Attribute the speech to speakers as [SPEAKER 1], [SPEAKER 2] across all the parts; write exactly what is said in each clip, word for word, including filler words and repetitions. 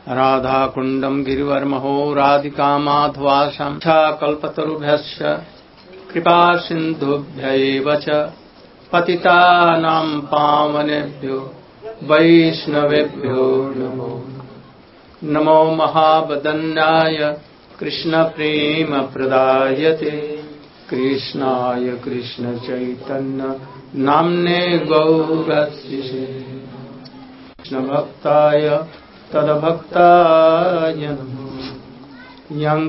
[SPEAKER 1] राधाकुण्डं गिरिवर्महो राधिका माधवाशं च कल्पतरुभ्यश्च कृपा सिन्धुभ्य एव च पतितानां पावनेभ्यो वैष्णवेभ्यो नमो नमो महावदन्याय कृष्णप्रेमप्रदायते कृष्णाय कृष्णचैतन्य नाम्ने गौरशिषे कृष्णभक्ताय तद्भक्ताय नमो यं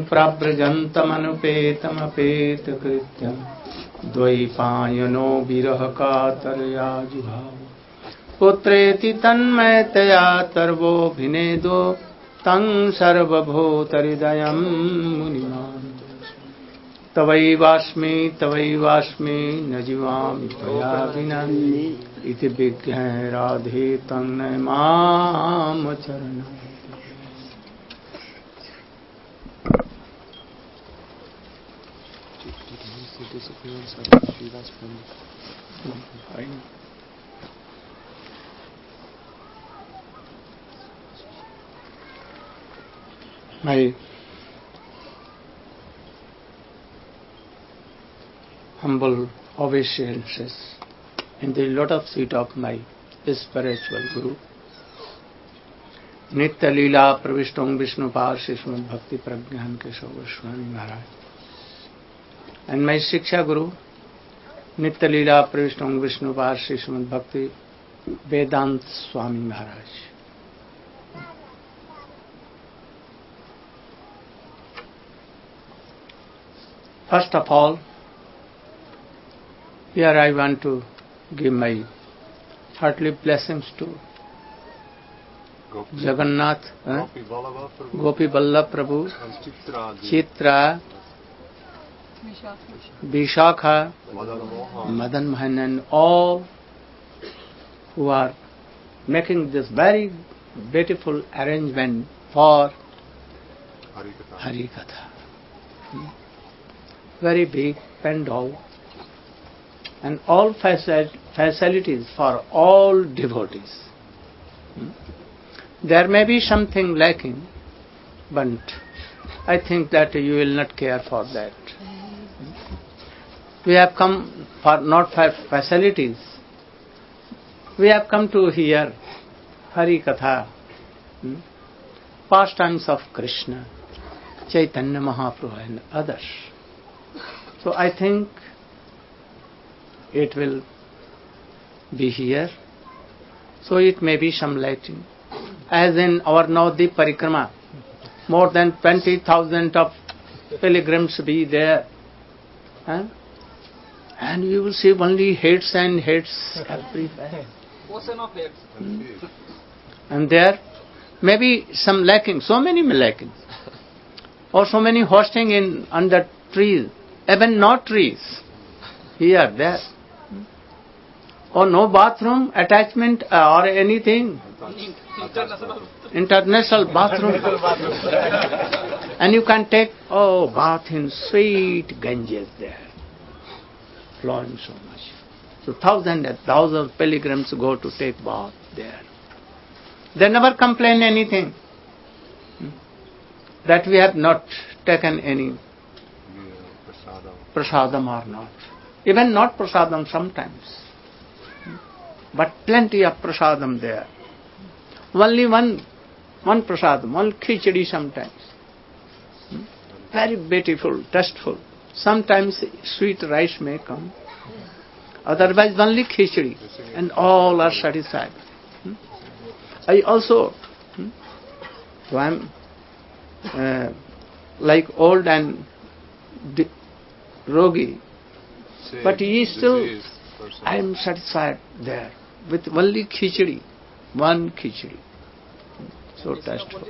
[SPEAKER 1] प्रव्रजन्तमनुपेतमपेतकृत्यं द्वैपायनो विरहकातरया जुहाव पुत्रेति तन्मयतया तर्वोऽभिनेदो तं सर्वभूतहृदयं मुनिमान् तवैवास्मि तवैवास्मि न जीवामि त्वया विना इति विज्ञाय राधे तन्मय माम चरणम्। My humble obeisances in the lotus feet of my spiritual Guru, Nitya Leela Pravishtam Vishnupad Srimad Bhakti Pragyan Keshav Goswami Maharaj, and my Shiksha Guru, Nitya Leela Pravishtam Vishnupad Srimad Bhakti Vedant Swami Maharaj. First of all, here I want to give my heartily blessings to Gopi, Jagannath, Gopi, eh? Prabhu, Gopi Vallabh Prabhu, Chitra, Chitra Vishakha, Madan Mohan, and all who are making this very beautiful arrangement for Harikatha. Harikatha. Hmm. Very big pandal and all facilities for all devotees. Hmm. There may be something lacking, but I think that you will not care for that. Hmm. We have come for not for facilities. We have come to hear Harikatha, hmm, pastimes of Krishna, Chaitanya Mahaprabhu and others. So I think it will be here. So it may be some lacking. As in our Navadvip Parikrama, more than twenty thousand of pilgrims be there. Huh? And you will see only heads and heads everywhere.
[SPEAKER 2] Ocean of heads.
[SPEAKER 1] Hmm. And there may be some lacking, so many lacking. Or so many hosting in under trees, even not trees. Here, there. Or no bathroom attachment uh, or anything.
[SPEAKER 2] International.
[SPEAKER 1] International bathroom. And you can take, oh, bath in sweet Ganges there. Flowing so much. So thousands and thousands of pilgrims go to take bath there. They never complain anything. That we have not taken any prasadam or not. Even not prasadam sometimes. But plenty of prasadam there. Only one, one prasadam, one khichdi sometimes. Very beautiful, tasteful. Sometimes sweet rice may come. Otherwise only khichdi. And all are satisfied. I also, so I am uh, like old and di- rogi, Same but he is still, I am satisfied there with only khichdi, one khichdi. So tasteful.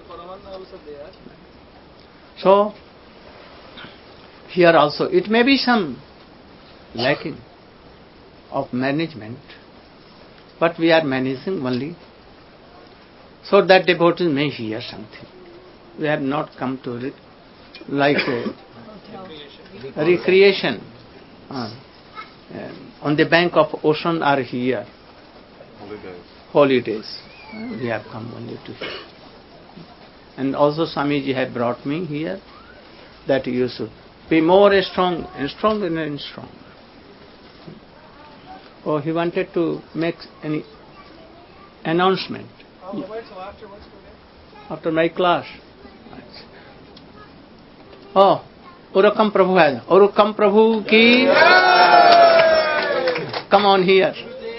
[SPEAKER 1] So, here also, it may be some lacking of management, but we are managing only so that devotees may hear something. We have not come to re- like a recreation. Uh, uh, on the bank of ocean or here.
[SPEAKER 3] Holidays.
[SPEAKER 1] Holidays. Uh, we have come only to here. And also Swamiji had brought me here that you should be more strong and stronger and stronger. Oh, he wanted to make any announcement
[SPEAKER 2] Oh, wait, so afterwards today?
[SPEAKER 1] after my class. Oh, Urukam Prabhu has. Urukam Prabhu ki. Come on here.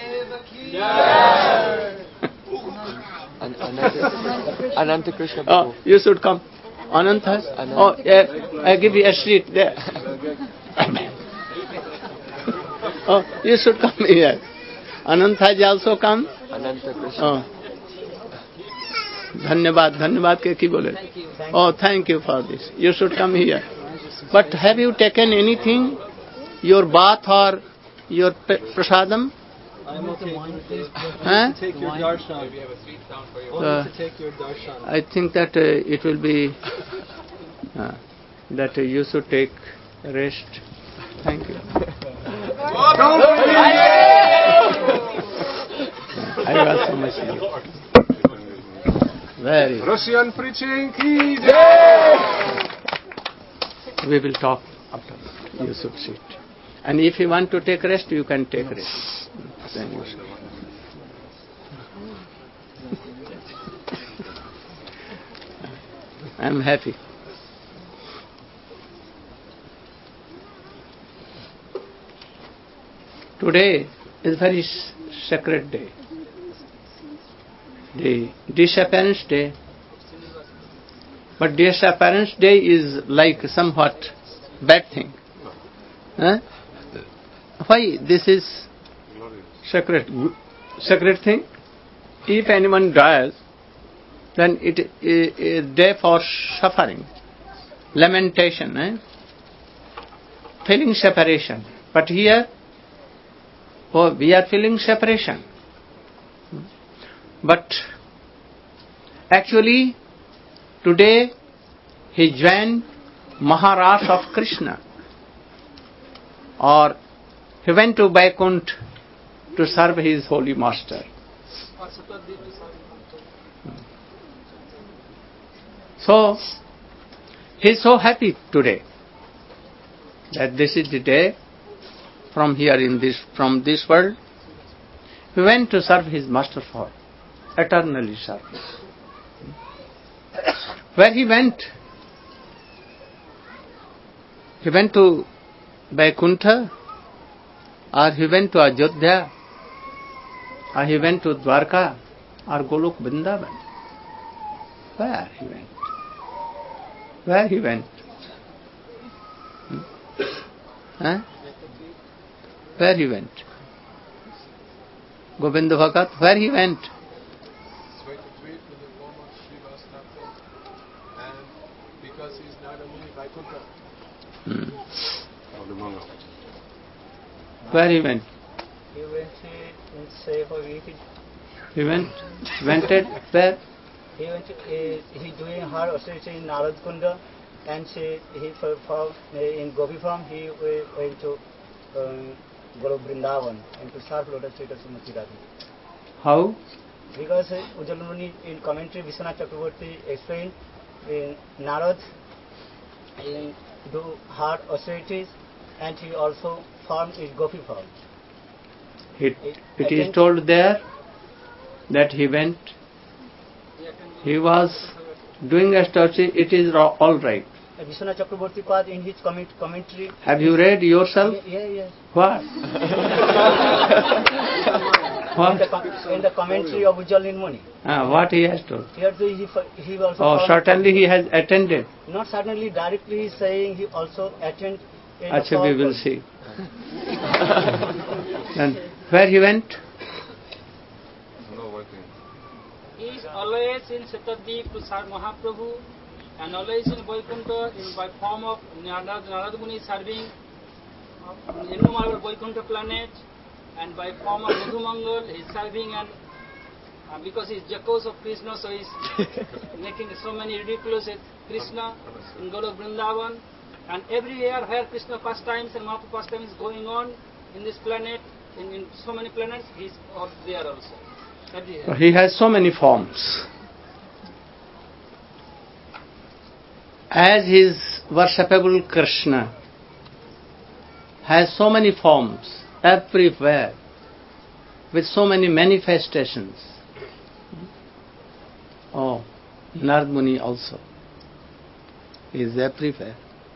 [SPEAKER 3] An- Ananta, Ananta Krishna
[SPEAKER 1] Oh,
[SPEAKER 3] Prabhu.
[SPEAKER 1] you should come. Ananta? Oh, yeah, I give you a seat there. Oh, you should come here. Ananta has also come.
[SPEAKER 3] Ananta Krishna.
[SPEAKER 1] Oh. Dhanyabad, dhanyabad ke ki bole? Oh, thank you for this. You should come here. But have you taken anything? Your bath or your pe- prasadam?
[SPEAKER 2] I'm okay.
[SPEAKER 1] Huh?
[SPEAKER 2] Take your darshan. We have a sweet sound for you. Only
[SPEAKER 1] Uh,
[SPEAKER 2] to take your darshan.
[SPEAKER 1] I think that uh, it will be uh, that uh, you should take rest. Thank you. I was so much here. Very.
[SPEAKER 4] Russian preaching ki
[SPEAKER 1] We will talk after. You should sit. And if you want to take rest, you can take rest. Then you should. I am happy. Today is very s- sacred day. The disappearance day. But disappearance day is like somewhat bad thing. Huh? Why this is sacred sacred thing? If anyone dies, then it is a day for suffering, lamentation, eh? Feeling separation. But here, oh, we are feeling separation. But actually, today he joined Maharaj of Krishna, or he went to Vaikuntha to serve his holy master.
[SPEAKER 2] Or Saturday to serve.
[SPEAKER 1] So, he is so happy today that this is the day from here in this from this world. He went to serve his master for eternally serve. Where he went? He went to Vaikuntha, or he went to Ajodhya, or he went to Dwarka, or Golok Vrindavan. Where he went? Where he went? Hmm? Huh? Where he went? Govinda Bhagat, where he went?
[SPEAKER 4] Sweet to the form of Shiva's temple, and because he is not a muni, Vaikuntha.
[SPEAKER 1] Hmm. Where he went?
[SPEAKER 5] He went to in say for it.
[SPEAKER 1] He went, went at where?
[SPEAKER 5] He went to, uh, he doing her association in Narad Kunda, and she, he performed uh, in Gopi farm. He uh, went to um, Golo Vrindavan and to serve lotus feet of Srimati Radha.
[SPEAKER 1] How?
[SPEAKER 5] Because uh, Ujjwal Muni in commentary Vishwanath Chakraborty explained in Narad in do hard austerities, and he also formed his Gopi farm.
[SPEAKER 1] It, it is told there that he went, he was doing austerity, it is ro- all right.
[SPEAKER 5] Vishwanath Chakraborty Pad in his comment, commentary.
[SPEAKER 1] Have you read yourself?
[SPEAKER 5] Yeah, yeah, yeah.
[SPEAKER 1] What?
[SPEAKER 5] In
[SPEAKER 1] What?
[SPEAKER 5] the, com- in the commentary of Ujjwal Muni.
[SPEAKER 1] Ah, what he has told?
[SPEAKER 5] Here too he, f- he also
[SPEAKER 1] Oh,
[SPEAKER 5] found-
[SPEAKER 1] certainly he has attended.
[SPEAKER 5] Not certainly directly he is saying he also attend in the
[SPEAKER 1] Acha, we
[SPEAKER 5] form-
[SPEAKER 1] will see. Then, where he went?
[SPEAKER 2] He is always in Saturday to serve Mahaprabhu, and always in Vaikuntha in by form of Narad, Narad Muni serving uh, innumerable Vaikuntha planet, and by form of Madhumangal he is serving, and uh, because he is Jakos of Krishna, so he is making so many ridiculous at Krishna in Golok Vrindavan, and every year where Krishna pastimes and Mahaprabhu pastimes is going on in this planet, in, in so many planets, he is out there also. Every year.
[SPEAKER 1] He has so many forms. as his worshipable Krishna has so many forms everywhere, with so many manifestations. Oh, Narad Muni also is everywhere.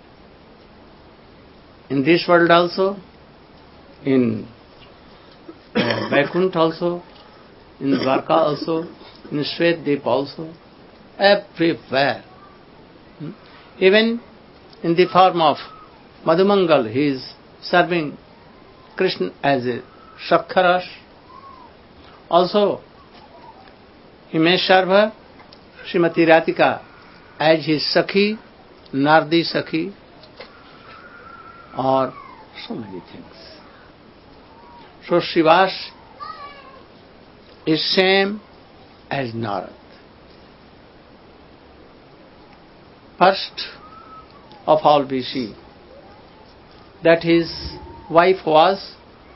[SPEAKER 1] In this world also, in uh, Vaikuntha also, in Dwarka also, in Shvetadvip also, everywhere. Hmm? Even in the form of Madhumangal, he is serving Krishna as a Shakkharas. Also, he may serve her, Srimati Radhika, as his Sakhi, Nardi Sakhi, or so many things. So Srivas is same as Narad. First of all we see that his wife was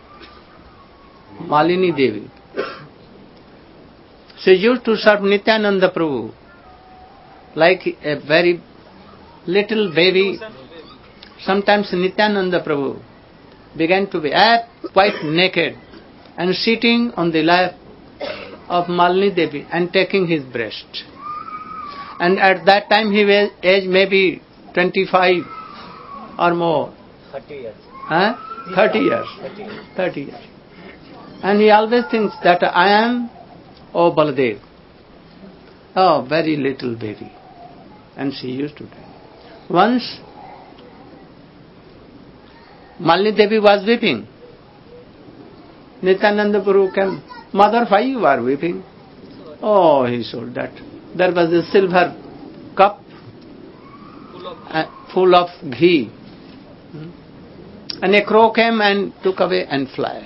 [SPEAKER 1] Malini Devi. She used to serve Nityananda Prabhu like a very little baby. Sometimes Nityananda Prabhu began to be quite naked and sitting on the lap of Malini Devi and taking his breast. And at that time he was age maybe twenty-five or more.
[SPEAKER 5] thirty years.
[SPEAKER 1] Huh? thirty years. thirty years. And he always thinks that I am, oh Baladev, oh very little baby. And she used to do. Once Malini Devi was weeping. Nityananda Prabhu came, Mother, why you are weeping? Oh, he told that. There was a silver cup uh, full of ghee. Hmm? And a crow came and took away and fled.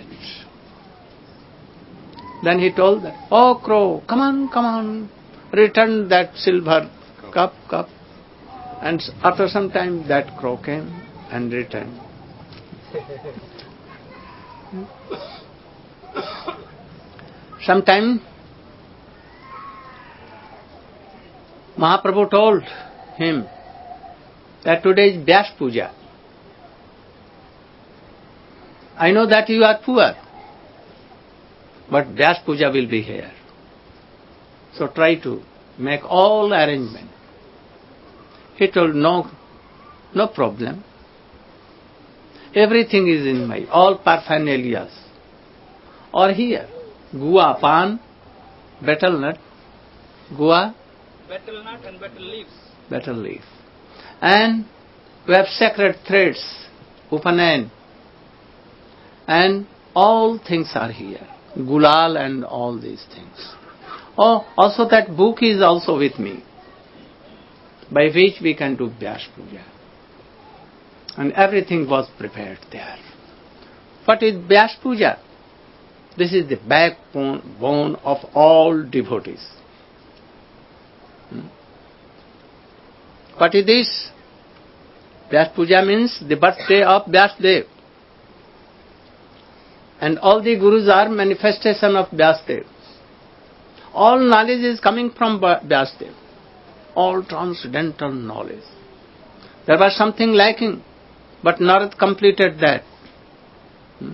[SPEAKER 1] Then he told that, oh crow, come on, come on, return that silver cup, cup. And after some time that crow came and returned. Sometime Mahaprabhu told him that today is Vyas Puja. I know that you are poor, but Vyas Puja will be here. So try to make all arrangement. He told, no, no problem. Everything is in my, all parphernalias are here. Gua, pan, betel nut, gua,
[SPEAKER 2] Betel nut and betel leaves.
[SPEAKER 1] betel leaf. And we have sacred threads, upanayan, and all things are here. Gulal and all these things. Oh, also that book is also with me, by which we can do Vyas Puja. And everything was prepared there. What is Vyas Puja? This is the backbone bone of all devotees. Hmm? What is this? Vyas Puja means the birthday of Vyasadeva. And all the gurus are manifestation of Vyasadeva. All knowledge is coming from Vyasadeva. All transcendental knowledge. There was something lacking, but Narad completed that. Hmm?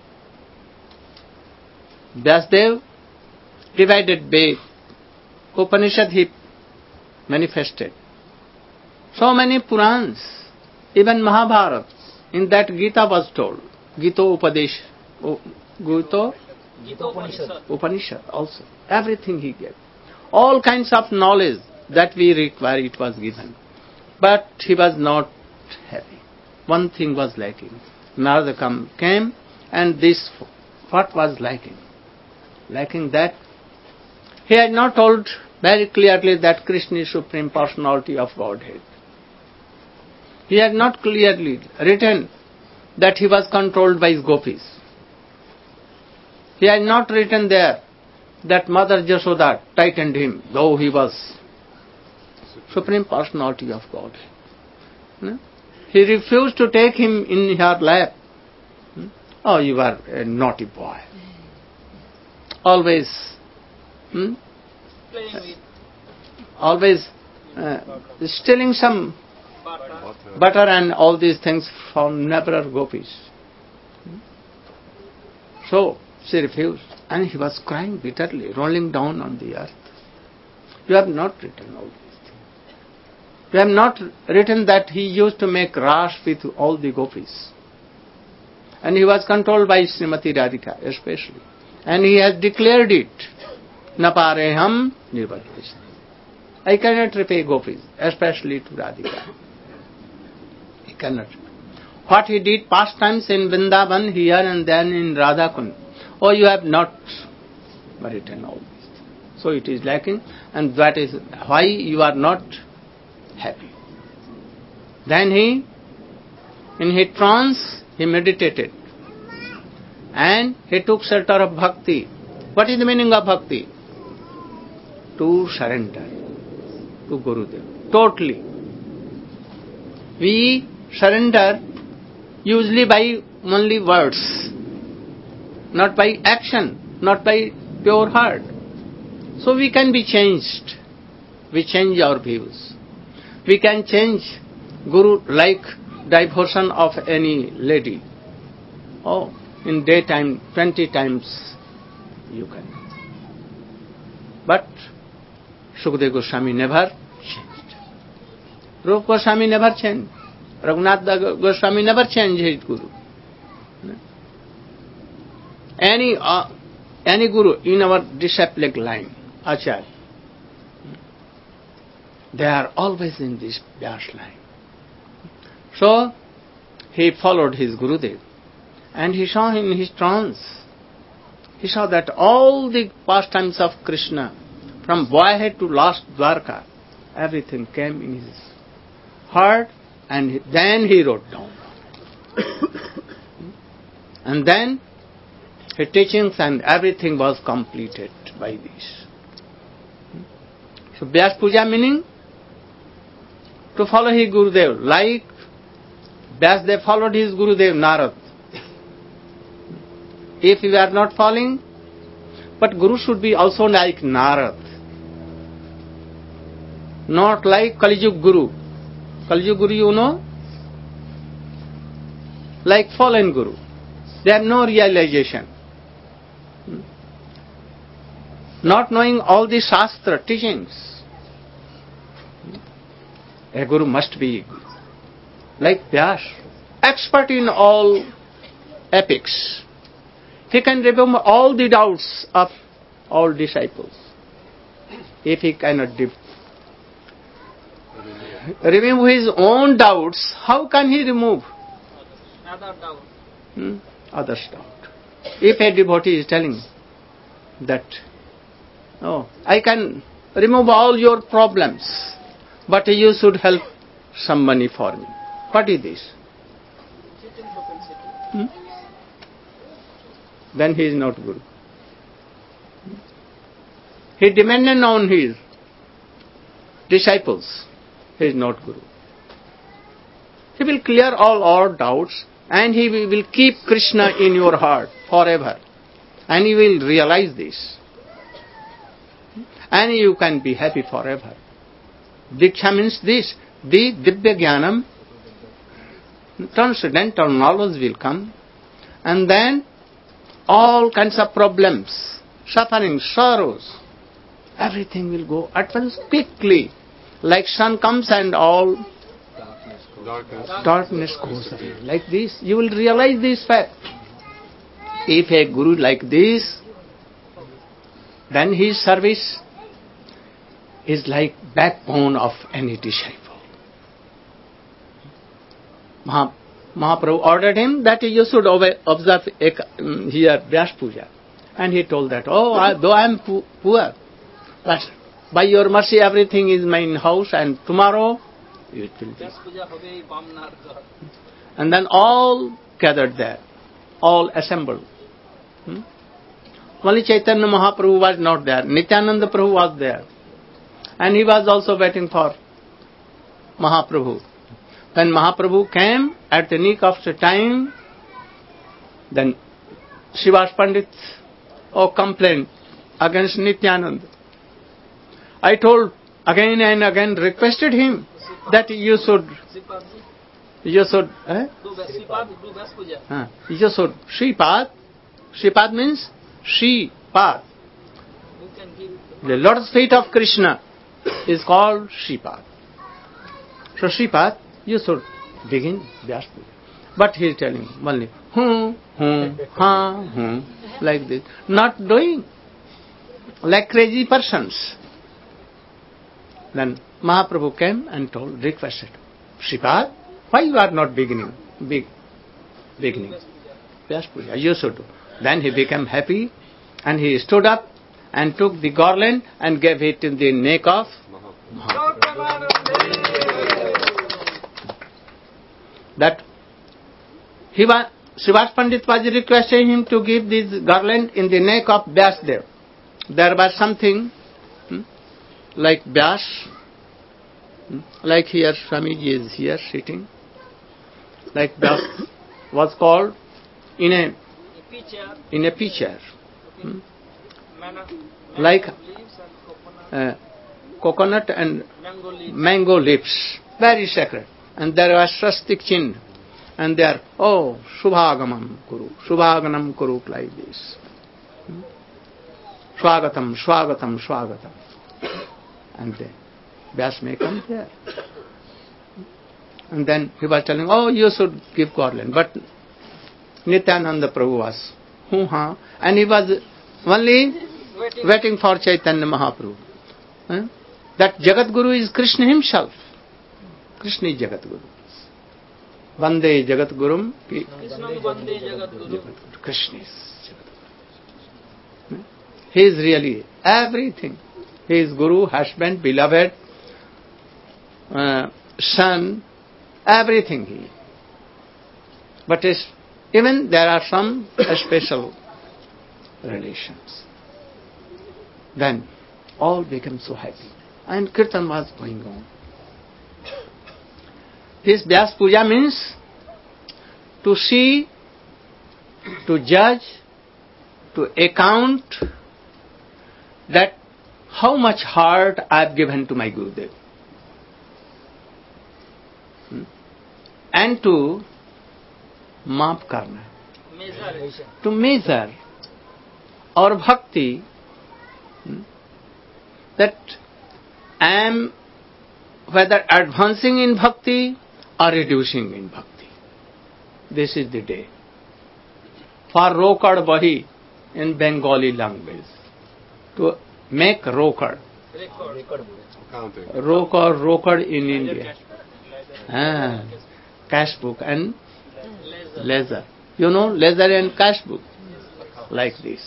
[SPEAKER 1] Vyasadeva divided Ved. Upanishad he manifested. So many Purans, even Mahabharata, in that Gita was told. Gita Upadesh. Gita
[SPEAKER 2] Upanishad.
[SPEAKER 1] Upanishad also. Everything he gave. All kinds of knowledge that we require, it was given. But he was not happy. One thing was lacking. Narada come, came and this, what was lacking? Lacking that he had not told very clearly that Krishna is Supreme Personality of Godhead. He had not clearly written that he was controlled by his gopis. He had not written there that Mother Jashoda tightened him, though he was Supreme Personality of Godhead. Hmm? He refused to take him in her lap. Hmm? Oh, you are a naughty boy. Always, hmm?
[SPEAKER 2] Playing with.
[SPEAKER 1] always uh, stealing some
[SPEAKER 2] butter.
[SPEAKER 1] butter and all these things from never gopis. So she refused, and he was crying bitterly, rolling down on the earth. You have not written all these things. You have not written that he used to make rash with all the gopis. And he was controlled by Srimati Radhika especially. And he has declared it. Napareham nirvadvesam. I cannot repay gopis, especially to Radhika. He cannot. What he did past times in Vrindavan, here and then in Radhakund. Oh, you have not written all this. So it is lacking, and that is why you are not happy. Then he, in his trance, he meditated. And he took shelter of bhakti. What is the meaning of bhakti? To surrender to Gurudev. Totally. We surrender usually by only words, not by action, not by pure heart. So we can be changed. We change our views. We can change Guru like devotion of any lady. Oh, in daytime, twenty times you can. But Shukadeva Goswami never changed. Rupa Goswami never changed. Raghunath Goswami never changed his Guru. Any uh, any Guru in our disciplic line, Acharya, they are always in this Vyas line. So, he followed his Gurudev, and he saw in his trance, he saw that all the pastimes of Krishna, from boyhood to last Dwarka, everything came in his heart, and then he wrote down. And then his teachings and everything was completed by this. So Vyas Puja meaning to follow his Gurudev, like Vyasdev followed his Gurudev Narad. If we are not following, but Guru should be also like Narad, not like Kali Yuga Guru. Kali Yuga Guru, you know, like fallen Guru. They have no realization. Not knowing all the Shastra teachings. A Guru must be like Vyas, expert in all epics. He can remove all the doubts of all disciples. If he cannot de- remove his own doubts, how can he remove
[SPEAKER 2] Other doubt.
[SPEAKER 1] hmm? others' doubt? If a devotee is telling that, oh, I can remove all your problems, but you should help some money for me. What is this?
[SPEAKER 2] Cheating propensity.
[SPEAKER 1] Hmm? Then he is not Guru. He depended on his disciples. He is not Guru. He will clear all our doubts, and he will keep Krishna in your heart forever. And you will realize this. And you can be happy forever. Diksha means this. The Divya Jnanam, transcendental knowledge will come. And then all kinds of problems, suffering, sorrows, everything will go at once quickly. Like sun comes and all
[SPEAKER 3] Darkness.
[SPEAKER 1] darkness goes away. Like this, you will realize this fact. If a Guru like this, then his service is like backbone of any disciple. Maha, Mahaprabhu ordered him that you should observe um, here Vyas Puja. And he told that, oh, I, though I am po- poor, but by your mercy everything is my house, and tomorrow it will be.
[SPEAKER 2] Vyas Puja hobe Bamnar God.
[SPEAKER 1] And then all gathered there, all assembled. Hmm? Only Chaitanya Mahaprabhu was not there. Nityananda Prabhu was there. And he was also waiting for Mahaprabhu. When Mahaprabhu came at the nick of the time, then Srivas Pandit oh, complained against Nityananda. I told again and again, requested him. that you should,
[SPEAKER 2] Sripadji,
[SPEAKER 1] you should, eh?
[SPEAKER 2] do Vas- Sripad, do Vas Puja.
[SPEAKER 1] Uh, you should, Sripad, Sripad means Sripad.
[SPEAKER 2] Who can give
[SPEAKER 1] The lotus feet of Krishna is called Sripad. So Sripad, you should begin Vyas Puja. But he is telling only, hmm, hmm, ha, hmm, like this. Not doing, like crazy persons. Then Mahaprabhu came and told, requested, Sripad, why you are not beginning, big, beginning Vyas Puja? You should do. Then he became happy and he stood up and took the garland and gave it in the neck of Mahaprabhu. That he was, Srivas Pandit was requesting him to give this garland in the neck of Vyasdev. There was something hmm, like Vyas, hmm, like here Swamiji is here sitting, like Vyas was called in a
[SPEAKER 2] picture,
[SPEAKER 1] in a pitcher, hmm,
[SPEAKER 2] manna,
[SPEAKER 1] like
[SPEAKER 2] leaves and coconut,
[SPEAKER 1] uh, coconut and
[SPEAKER 2] mango leaves.
[SPEAKER 1] mango lips, very sacred. And there was swastik chin, and there, oh, Shubhagamam Kuru, Shubhaganam Kuru, like this. Hmm? Swagatam, Swagatam, Swagatam. And the Vyas may come there. And then he was telling, oh, you should give garland. But Nityananda Prabhu was, hoo-ha, and he was only
[SPEAKER 2] Waiting.
[SPEAKER 1] waiting for Chaitanya Mahaprabhu. Huh? That Jagat Guru is Krishna himself. Krishna is Jagat Guru. Vande Jagat Gurum.
[SPEAKER 2] Krishna Vande Jagat Guru.
[SPEAKER 1] Krishna is Jagat Guru. He is really everything. He is Guru, husband, beloved, uh, son, everything he is. But is, even there are some special relations. Then all become so happy. And Kirtan was going on. This Vyas Puja means to see, to judge, to account that how much heart I have given to my Gurudev. Hmm? And to maap karna,
[SPEAKER 2] Measure.
[SPEAKER 1] to measure our bhakti, hmm, that I am whether advancing in bhakti or reducing in bhakti. This is the day. For Rokad Bahi in Bengali language. To make Rokad.
[SPEAKER 2] Record.
[SPEAKER 4] Counting.
[SPEAKER 1] Rokad, Rokad in India. Ah, cash book and
[SPEAKER 2] Laser.
[SPEAKER 1] ledger. You know, ledger and cash book. Like this.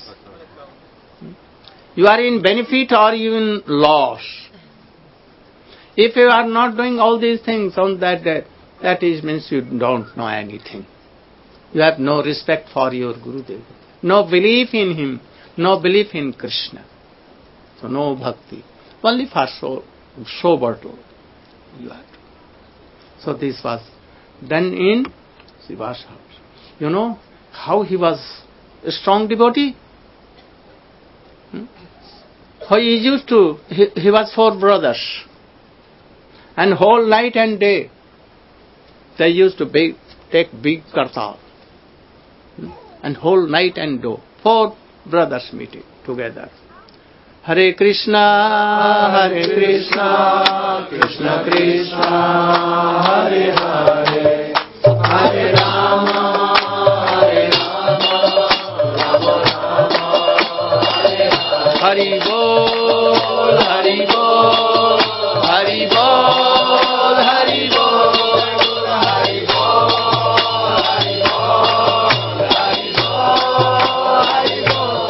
[SPEAKER 1] You are in benefit or you in loss. If you are not doing all these things on that day, that is means you don't know anything. You have no respect for your Gurudev, no belief in him, no belief in Krishna. So no bhakti. Only for so, sober to you have to. So this was done in Shiva's house. You know how he was a strong devotee? Hmm? How he used to, he, he was four brothers. And whole night and day, they used to big, take big kartal. Hmm? And whole night and day, four brothers meeting together. Hare Krishna, Hare Krishna, Krishna Krishna, Hare Hare, Hare Rama, Hare Rama, Rama Rama, Hare Hare. Hari Bol, Hari Bol, Hari Bol, Hari Bol, Hari Bol, Hari Bol, Hari Bol, Hari Bol.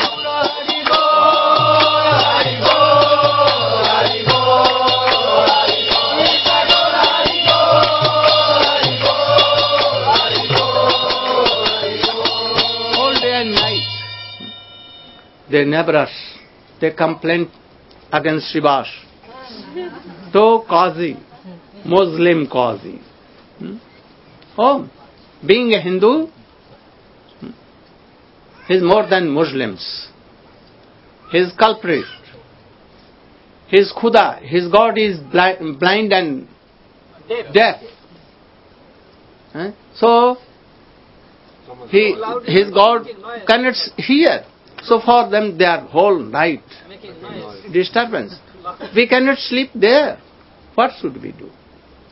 [SPEAKER 1] They neighbors, they complained against Srivas. So Qazi, Muslim Qazi. Hmm? Oh, being a Hindu, hmm, he is more than Muslims. He is culprit. His Khuda, his God is blind, blind and
[SPEAKER 2] Deaf.
[SPEAKER 1] deaf. Eh? So, he, his God cannot hear. So for them, they are whole night
[SPEAKER 2] Making noise.
[SPEAKER 1] disturbance. We cannot sleep there. What should we do?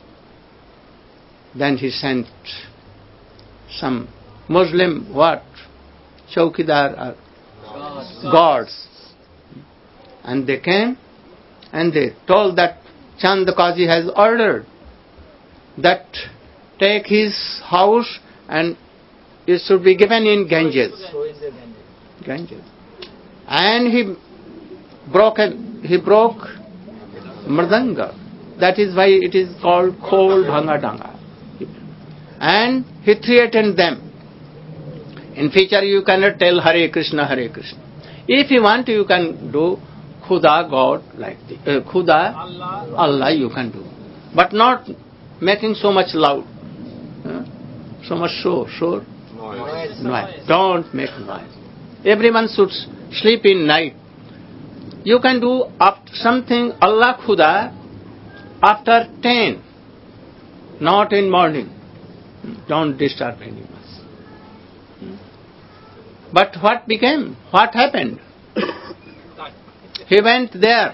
[SPEAKER 1] Then he sent some Muslim what? Chowkidar or guards. And they came and they told that Chand Kazi has ordered that take his house and it should be given in Ganges.
[SPEAKER 5] So in the Ganges.
[SPEAKER 1] Ganges. And he broke he broke Mridanga. That is why it is called Khol Dhanga Dhanga. And he threatened them. In future you cannot tell Hare Krishna, Hare Krishna. If you want, you can do Khuda, God, like the, uh, Khuda,
[SPEAKER 2] Allah.
[SPEAKER 1] Allah you can do. But not making so much loud. Huh? So much shore, shore.
[SPEAKER 3] Noise.
[SPEAKER 1] Noise. Don't make noise. Everyone should sleep in night. You can do after something Allah Khuda after ten, not in morning. Don't disturb anyone. But what became? What happened? He went there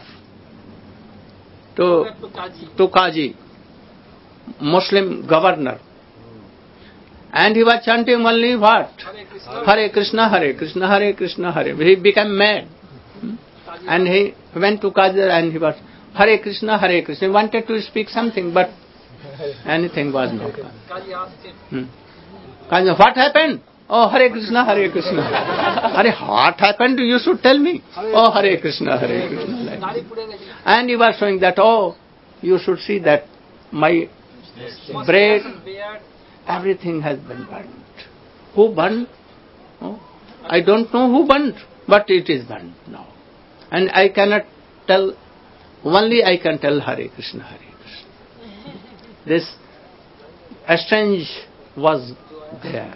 [SPEAKER 1] to,
[SPEAKER 2] To Kaji.
[SPEAKER 1] to Kaji, Muslim governor. And he was chanting only what?
[SPEAKER 2] Hare Krishna.
[SPEAKER 1] Hare Krishna, Hare Krishna, Hare Krishna, Hare. He became mad.
[SPEAKER 2] Kaji.
[SPEAKER 1] And he went to Kaji and he was Hare Krishna, Hare Krishna. He wanted to speak something, but anything was not coming.
[SPEAKER 2] Kaji asked him.
[SPEAKER 1] Hmm. Kaji, what happened? Oh, Hare Krishna, Hare Krishna. Hare, what happened? You should tell me. Oh, Hare Krishna, Hare Krishna. Like
[SPEAKER 2] Nari
[SPEAKER 1] that.
[SPEAKER 2] pure gaji.
[SPEAKER 1] And he was showing that, oh, you should see that my bread,
[SPEAKER 2] Beard.
[SPEAKER 1] everything has been burnt. Who burnt? Oh, I don't know who burnt, but it is burnt now. And I cannot tell, only I can tell Hare Krishna, Hare Krishna. This exchange was there.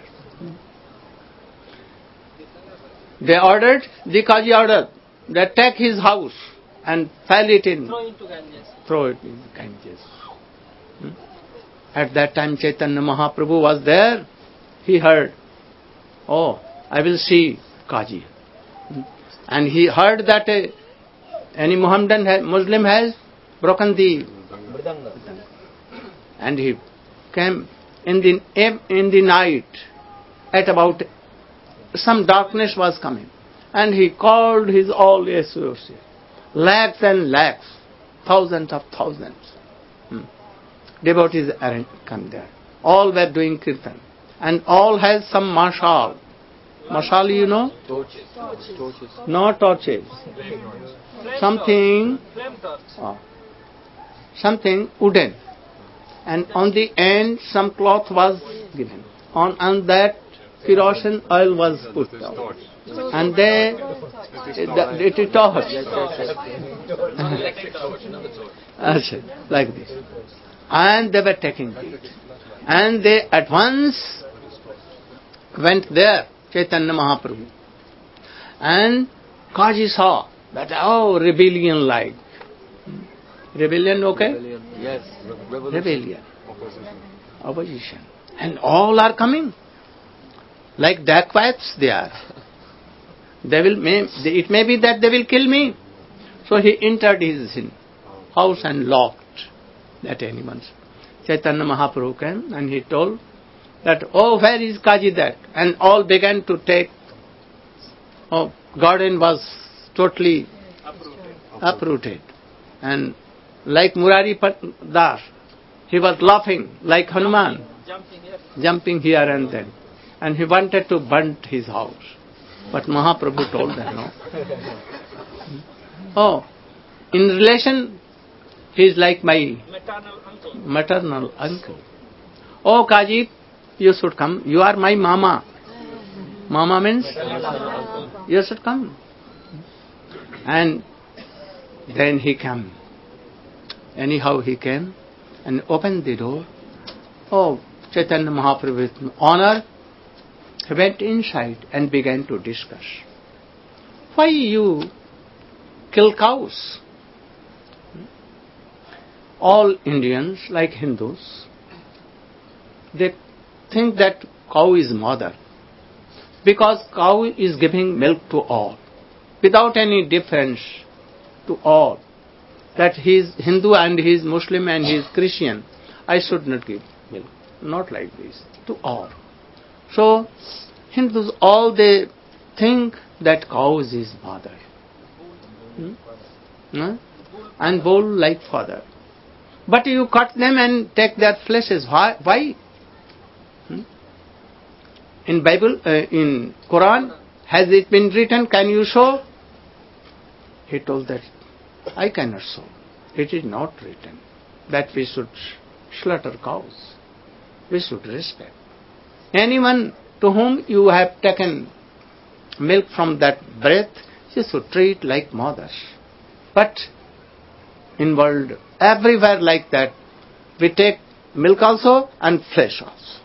[SPEAKER 1] They ordered, the Kaji ordered, that take his house and file it in,
[SPEAKER 2] Throw into Ganges.
[SPEAKER 1] throw it in Ganges. Hmm? At that time Chaitanya Mahaprabhu was there. He heard, oh, I will see Kaji. Hmm? And he heard that uh, any Muhammadan ha- Muslim has broken the...
[SPEAKER 5] Mridanga.
[SPEAKER 1] And he came in the, in the night at about... Some darkness was coming. And he called his all associates. Lakhs and lakhs. Thousands of thousands. Hmm. Devotees are come there. All were doing kirtan. And all has some mashal. Mashal, you know?
[SPEAKER 3] Torches. Torches.
[SPEAKER 1] No torches.
[SPEAKER 2] Flame
[SPEAKER 1] Something,
[SPEAKER 2] torch. Flame torch.
[SPEAKER 1] oh, something wooden. And on the end some cloth was given. On, on that kerosene oil was put down.
[SPEAKER 3] Torch.
[SPEAKER 1] And they, it is torch.
[SPEAKER 2] Electric torch.
[SPEAKER 1] Achha, like this. And they were taking it. And they at once went there, Chaitanya Mahaprabhu. And Kaji saw that, oh, rebellion like. Rebellion, okay?
[SPEAKER 3] Yes. Revolution.
[SPEAKER 1] Rebellion.
[SPEAKER 3] Opposition.
[SPEAKER 1] Opposition. And all are coming. Like dacoits they are. They will, may, it may be that they will kill me. So he entered his house and locked that anyone's. Chaitanya Mahaprabhu came and he told that, oh, where is Kaji that? And all began to take, oh, garden was totally
[SPEAKER 2] Uprooted.
[SPEAKER 1] uprooted. And like Murari Das, he was laughing like Hanuman,
[SPEAKER 2] Jumping here.
[SPEAKER 1] jumping here and then. And he wanted to burn his house. But Mahaprabhu told them, no. Oh, in relation, he is like my
[SPEAKER 2] Maternal uncle.
[SPEAKER 1] maternal uncle. Oh, Kaji, you should come. You are my mama. Mama means you should come. And then he came. Anyhow, he came and opened the door. Oh, Chaitanya Mahaprabhu, with honor, he went inside and began to discuss. Why you kill cows? all Indians, like Hindus, they think that cow is mother, because cow is giving milk to all, without any difference to all, that he is Hindu and he is Muslim and he is Christian, I should not give milk. Not like this, to all. So, Hindus, all they think that cows is mother. Hmm? Hmm? And bull like father. But you cut them and take their fleshes. Why? Why? Hmm? In Bible, uh, in Quran, has it been written? Can you show? He told that I cannot show. It is not written that we should slaughter cows. We should respect. Anyone to whom you have taken milk from that breast, you should treat like mothers. But in world, everywhere like that, we take milk also and flesh also.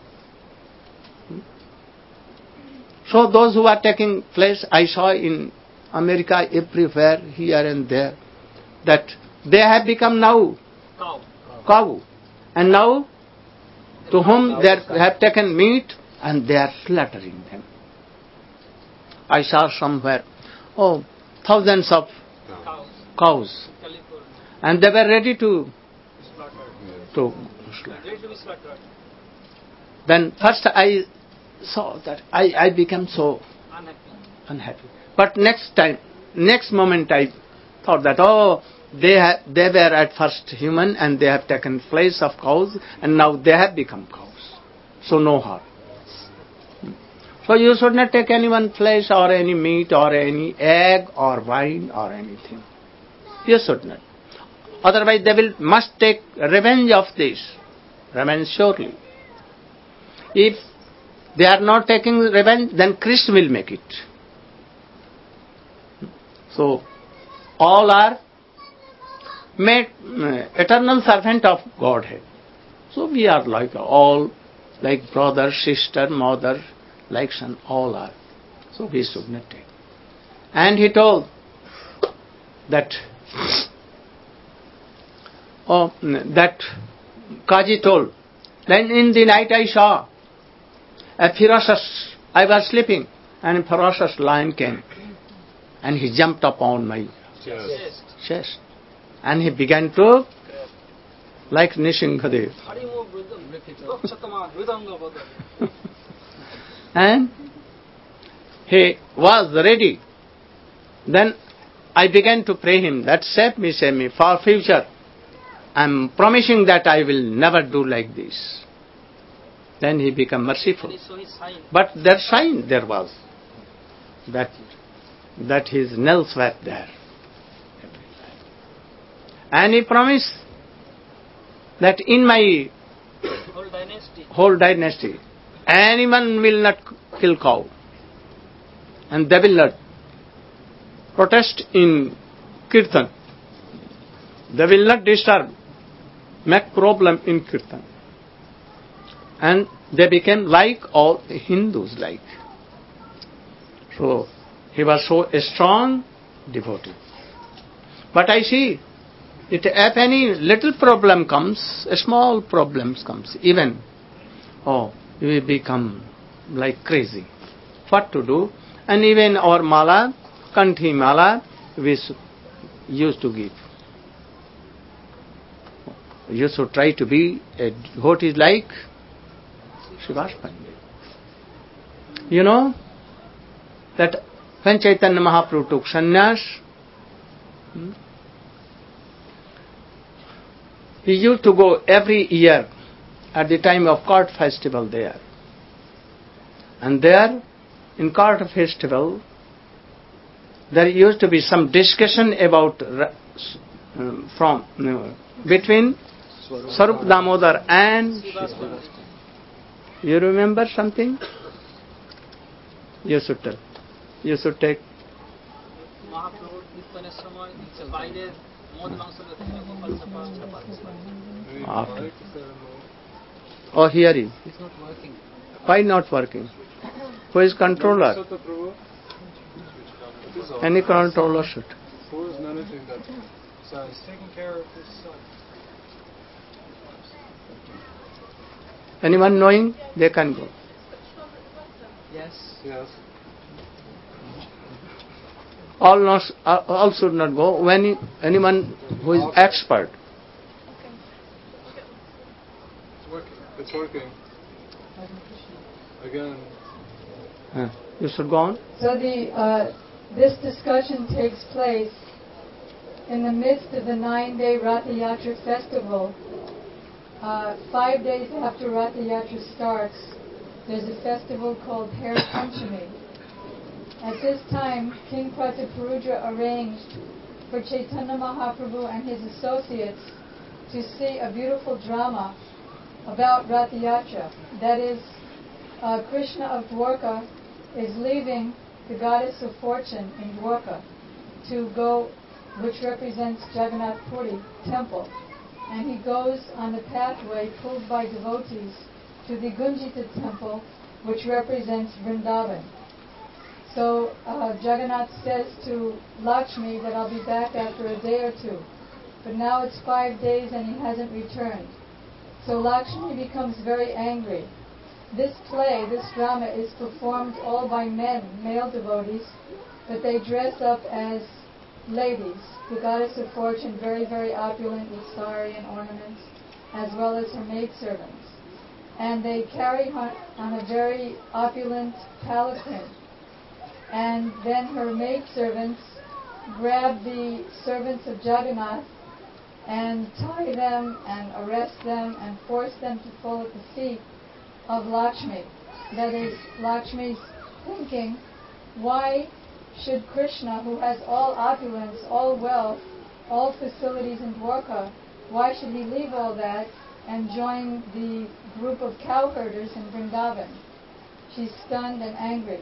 [SPEAKER 1] So those who are taking flesh, I saw in America everywhere, here and there, that they have become now
[SPEAKER 2] Cow.
[SPEAKER 1] cow. And now, to whom they have taken meat, and they are slaughtering them. I saw somewhere, oh, thousands of
[SPEAKER 2] Cows.
[SPEAKER 1] cows,
[SPEAKER 2] California.
[SPEAKER 1] and they were ready to,
[SPEAKER 2] Slaughtered.
[SPEAKER 1] to slaughter.
[SPEAKER 2] Ready to be slaughtered.
[SPEAKER 1] Then first I saw that, I, I became so
[SPEAKER 2] Unhappy.
[SPEAKER 1] unhappy. But next time, next moment I thought that, oh, they, ha- they were at first human and they have taken flesh of cows and now they have become cows. So no harm. So you should not take anyone flesh or any meat or any egg or wine or anything. You should not. Otherwise they will must take revenge of this. Revenge surely. If they are not taking revenge, then Krishna will make it. So all are made uh, eternal servant of Godhead. So we are like all, like brother, sister, mother, like son, all are. So we should not take. And he told that, oh, that Kaji told, then in the night I saw a ferocious, I was sleeping, and a ferocious lion came, and he jumped upon my
[SPEAKER 2] Yes.
[SPEAKER 1] chest, and he began to, like Nishingadev.
[SPEAKER 2] Harimo Rudam. Rokchatama Rudanga Bada.
[SPEAKER 1] And he was ready. Then I began to pray him, that save me, save me, for future. I am promising that I will never do like this. Then he became merciful.
[SPEAKER 2] And he saw his sign.
[SPEAKER 1] But their sign there was, that, that his nails were there. And he promised that in my
[SPEAKER 2] Whole dynasty.
[SPEAKER 1] whole dynasty, anyone will not kill cow. And they will not protest in Kirtan. They will not disturb, make problem in Kirtan. And they became like all Hindus like. So he was so a strong devotee. But I see, it, if any little problem comes, a small problems comes, even, oh, we become like crazy. What to do? And even our mala, Kanthi mala, we used to give. You should try to be a devotee like Srivas Pandit. You know that when Chaitanya Mahaprabhu took sannyas, hmm, he used to go every year at the time of Kart festival there. And there, in Kart festival, there used to be some discussion about uh, from uh, between Sarup Damodar and you remember something? You should tell. You should take.
[SPEAKER 2] Mahaprabhu Kirtaner সময় বাইরে মদ মাংস খেয়ে গোপাল ছাপা
[SPEAKER 1] After. Oh, here is.
[SPEAKER 3] It's not working.
[SPEAKER 1] Why not working? Who is controller? Any controller should.
[SPEAKER 4] Who is managing that? So he's taking care of his son.
[SPEAKER 1] Anyone knowing? They can go.
[SPEAKER 3] Yes. Yes.
[SPEAKER 1] All, not, all should not go. When anyone who is expert.
[SPEAKER 4] It's working. It's working. Again.
[SPEAKER 1] Uh, you should go on.
[SPEAKER 6] So the uh, this discussion takes place in the midst of the nine-day Ratha Yatra festival. Uh, five days after Ratha Yatra starts, there's a festival called Hare Panchami. At this time, King Prataparudra arranged for Chaitanya Mahaprabhu and his associates to see a beautiful drama about Ratha Yatra. That is, uh, Krishna of Dwarka is leaving the goddess of fortune in Dwarka to go, which represents Jagannath Puri temple. And he goes on the pathway pulled by devotees to the Gunjita temple, which represents Vrindavan. So uh, Jagannath says to Lakshmi that I'll be back after a day or two. But now it's five days and he hasn't returned. So Lakshmi becomes very angry. This play, this drama is performed all by men, male devotees, but they dress up as ladies. The goddess of fortune, very, very opulent with sari and ornaments, as well as her maidservants. And they carry her on a very opulent palanquin. And then her maidservants grab the servants of Jagannath and tie them and arrest them and force them to fall at the feet of Lakshmi. That is, Lakshmi's thinking, why should Krishna, who has all opulence, all wealth, all facilities in Dwarka, why should he leave all that and join the group of cowherders in Vrindavan? She's stunned and angry.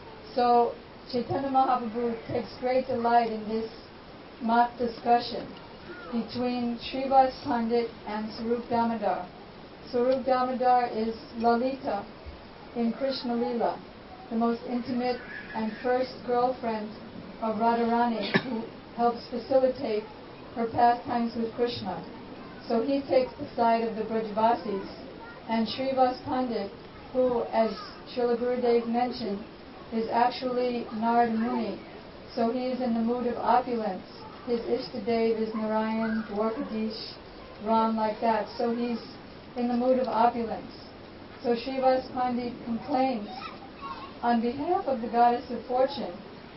[SPEAKER 6] So Chaitanya Mahaprabhu takes great delight in this mock discussion between Srivas Pandit and Sarup Damodar. Sarup Damodar is Lalita in Krishna Lila, the most intimate and first girlfriend of Radharani, who helps facilitate her pastimes with Krishna. So he takes the side of the Brajavasis, and Srivas Pandit, who, as Srila Gurudev mentioned, is actually Narada Muni. So he is in the mood of opulence. His Ishtadev is Narayan, Dwarkadish, Ram, like that. So he's in the mood of opulence. So Srivas Pandit complains on behalf of the goddess of fortune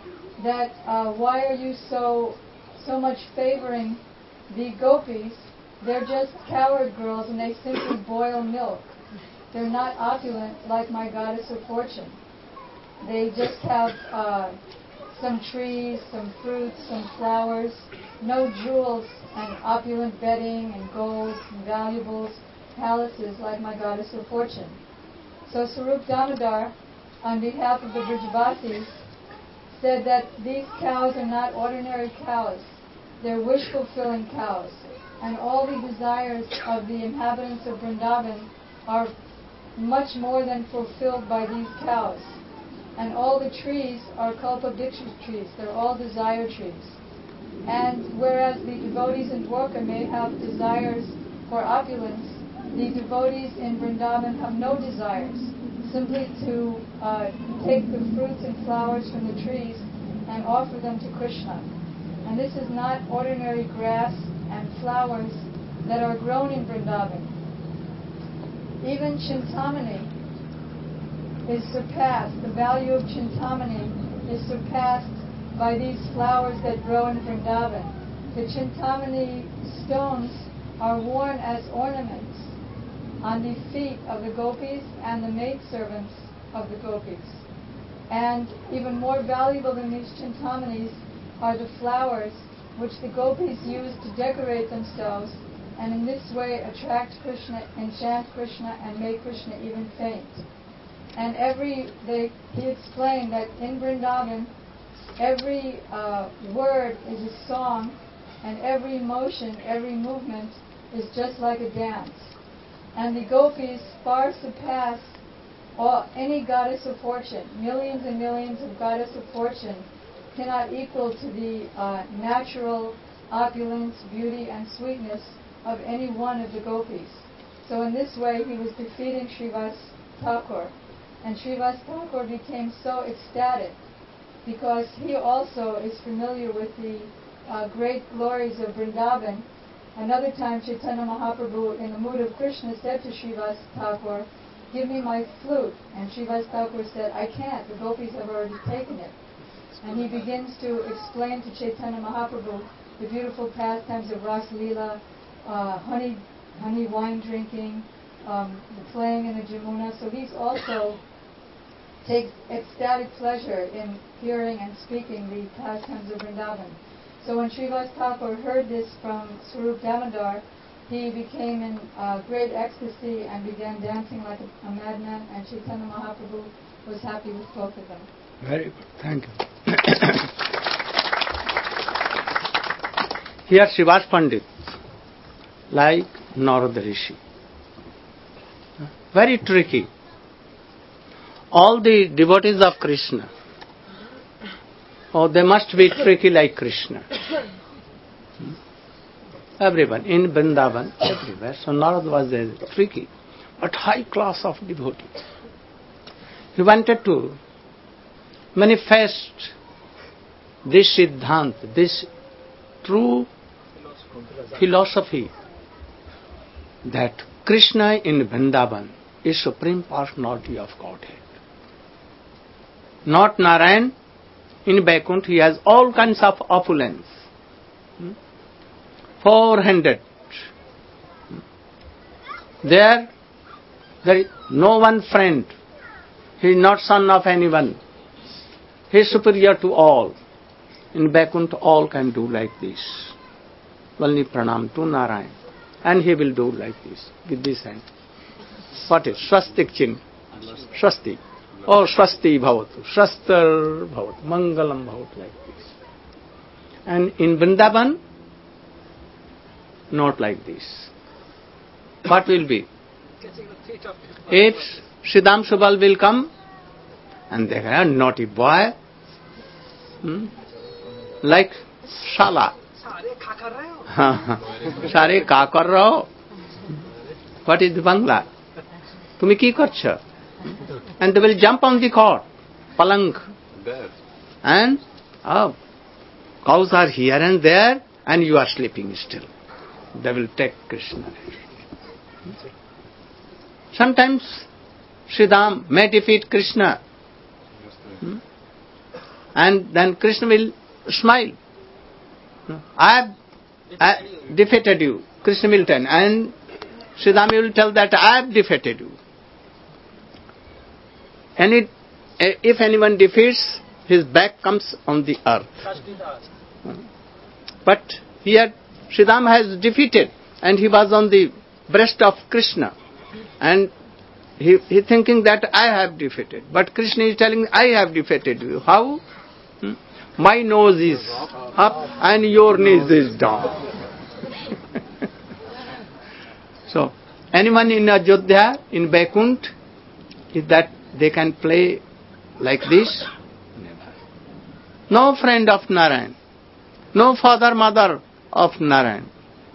[SPEAKER 6] that uh, why are you so so much favoring the gopis? They're just coward girls and they simply boil milk. They're not opulent like my goddess of fortune. They just have uh, some trees, some fruits, some flowers, no jewels and opulent bedding and gold and valuables, palaces like my goddess of fortune. So Sarup Damodar, on behalf of the Brajavasis, said that these cows are not ordinary cows. They're wish-fulfilling cows. And all the desires of the inhabitants of Vrindavan are much more than fulfilled by these cows. And all the trees are kalpavriksha trees. They're all desire trees. And whereas the devotees in Dwarka may have desires for opulence, the devotees in Vrindavan have no desires, simply to uh, take the fruits and flowers from the trees and offer them to Krishna. And this is not ordinary grass and flowers that are grown in Vrindavan. Even Chintamani is surpassed, the value of Chintamani is surpassed by these flowers that grow in Vrindavan. The Chintamani stones are worn as ornaments on the feet of the gopis and the maidservants of the gopis. And even more valuable than these Chintamanis are the flowers which the gopis use to decorate themselves and in this way attract Krishna, enchant Krishna, and make Krishna even faint. And every, they, he explained that in Vrindavan, every uh, word is a song, and every motion, every movement is just like a dance. And the gopis far surpass all, any goddess of fortune. Millions and millions of goddess of fortune cannot equal to the uh, natural opulence, beauty, and sweetness of any one of the gopis. So in this way, he was defeating Srivas Thakur. And Srivas Thakur became so ecstatic because he also is familiar with the uh, great glories of Vrindavan. Another time, Chaitanya Mahaprabhu, in the mood of Krishna, said to Srivas Thakur, "Give me my flute." And Srivas Thakur said, "I can't, the gopis have already taken it." And he begins to explain to Chaitanya Mahaprabhu the beautiful pastimes of Ras Leela, uh, honey, honey wine drinking, um, the playing in the Jamuna. So he's also takes ecstatic pleasure in hearing and speaking the pastimes of Vrindavan. So when Srivas Thakur heard this from Swarup Damodar, he became in uh, great ecstasy and began dancing like a, a madman, and Chaitanya Mahaprabhu was happy with both of them.
[SPEAKER 1] Very good, thank you. Here Srivas Pandit, like Narada Rishi, very tricky. All the devotees of Krishna, oh, they must be tricky like Krishna. Everyone, in Vrindavan, everywhere. So Narada was there, tricky, but high class of devotee. He wanted to manifest this Siddhant, this true philosophy that Krishna in Vrindavan is Supreme Personality of Godhead. Not Narayan. In Vaikuntha he has all kinds of opulence. Four-handed. There, there is no one friend. He is not son of anyone. He is superior to all. In Vaikuntha all can do like this. Only pranam to Narayan. And he will do like this, with this hand. What is? Swastik chin. Swasti. Oh, Swasti bhavatu. Swastar bhavatu. Mangalam bhavatu, like this. And in Vrindavan, not like this. What will be? If Siddham Subal will come, and they are naughty boy, hmm? like Shala. Sare ka kar raho? What is the Bangla? Tumi ki karcha? And they will jump on the cot, palang. And oh, cows are here and there, and you are sleeping still. They will take Krishna. Sometimes Sridham may defeat Krishna. Hmm? And then Krishna will smile. I have I defeated you. Krishna will tell. And Sridham will tell that I have defeated you. And it, if anyone defeats, his back comes on the earth. But here Sridham has defeated, and he was on the breast of Krishna. And he, he thinking that I have defeated. But Krishna is telling, I have defeated you. How? Hmm? My nose is up and your nose is down. So, anyone in Ajodhya, in Vaikuntha, is that they can play like this? Never. No friend of Narayan. No father, mother of Narayan.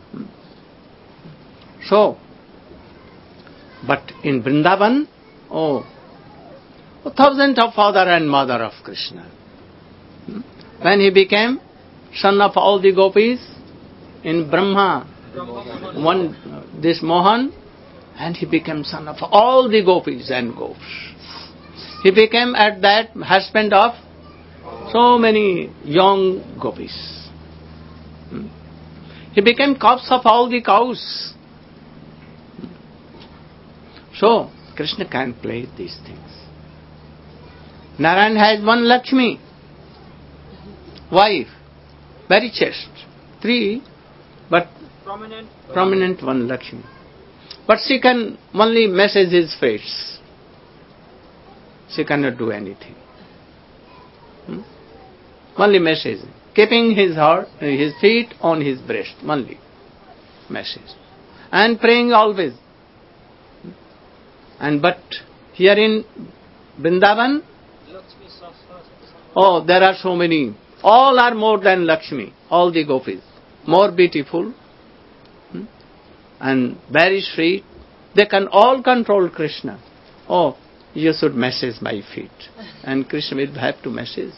[SPEAKER 1] So, but in Vrindavan, oh, thousands of father and mother of Krishna. When he became son of all the gopis, in Brahma, one, this Mohan, and he became son of all the gopis and gopis. He became at that husband of so many young gopis. He became cows of all the cows. So, Krishna can play these things. Narayan has one Lakshmi, wife, very chaste, three, but
[SPEAKER 2] Prominent.
[SPEAKER 1] prominent one Lakshmi. But she can only massage his face. She cannot do anything. Hmm? Only massage. Keeping his heart, his feet on his breast, only massage. And praying always. And but here in Vrindavan, oh, there are so many. All are more than Lakshmi, all the gopis. More beautiful, hmm? and very sweet, They can all control Krishna. Oh, you should massage my feet. And Krishna will have to massage.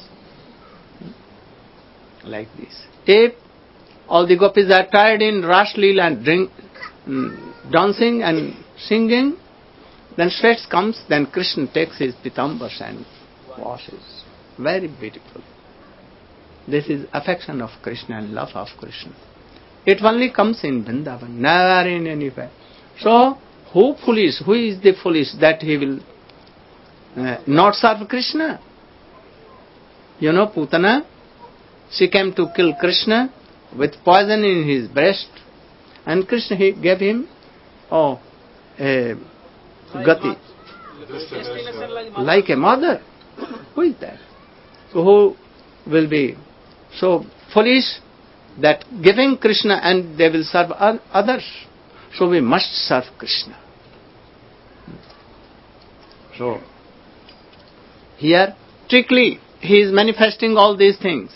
[SPEAKER 1] Like this. If all the gopis are tired in Ras Leela and drink, mm, dancing and singing, then sweat comes, then Krishna takes his pitambas and washes. Very beautiful. This is affection of Krishna and love of Krishna. It only comes in Vrindavan, never in anywhere. So, who foolish, who is the foolish that he will uh, not serve Krishna? You know, Putana, she came to kill Krishna with poison in his breast, and Krishna he gave him, oh, a gati, like a mother. Who is that? So who will be so foolish that giving Krishna and they will serve others? So we must serve Krishna. So here strictly he is manifesting all these things.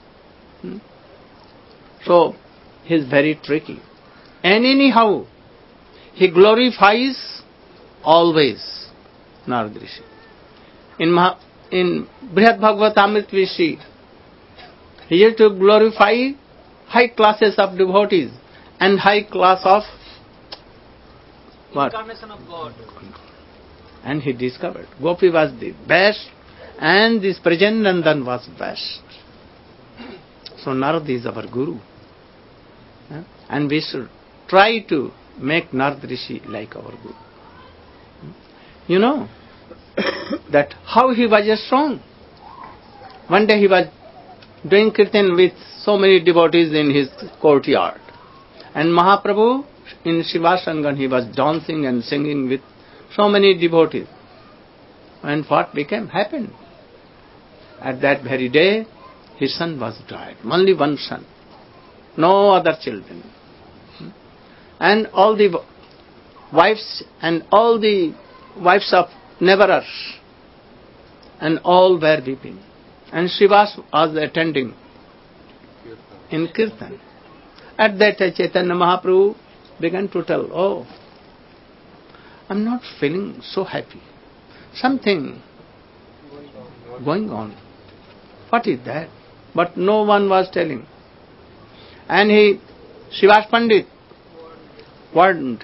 [SPEAKER 1] So he is very tricky. And anyhow, he glorifies always Narad Rishi. In Maha, in Brihad Bhagavatamrita we see, he used to glorify high classes of devotees and high class of what?
[SPEAKER 2] Incarnation of God.
[SPEAKER 1] And he discovered Gopi was the best and this Prajanandan was best. So Narad is our Guru. Yeah? And we should try to make Narad Rishi like our Guru. You know that how he was strong. One day he was doing kirtan with so many devotees in his courtyard. And Mahaprabhu in Shivasangan he was dancing and singing with so many devotees. And what became happened? At that very day, his son was died. Only one son. No other children. And all the wives and all the wives of neighbors and all were weeping. And Srivas was attending in Kirtan. At that time, Chaitanya Mahaprabhu began to tell, oh, I'm not feeling so happy. Something going on. What is that? But no one was telling. And he, Srivas Pandit, warned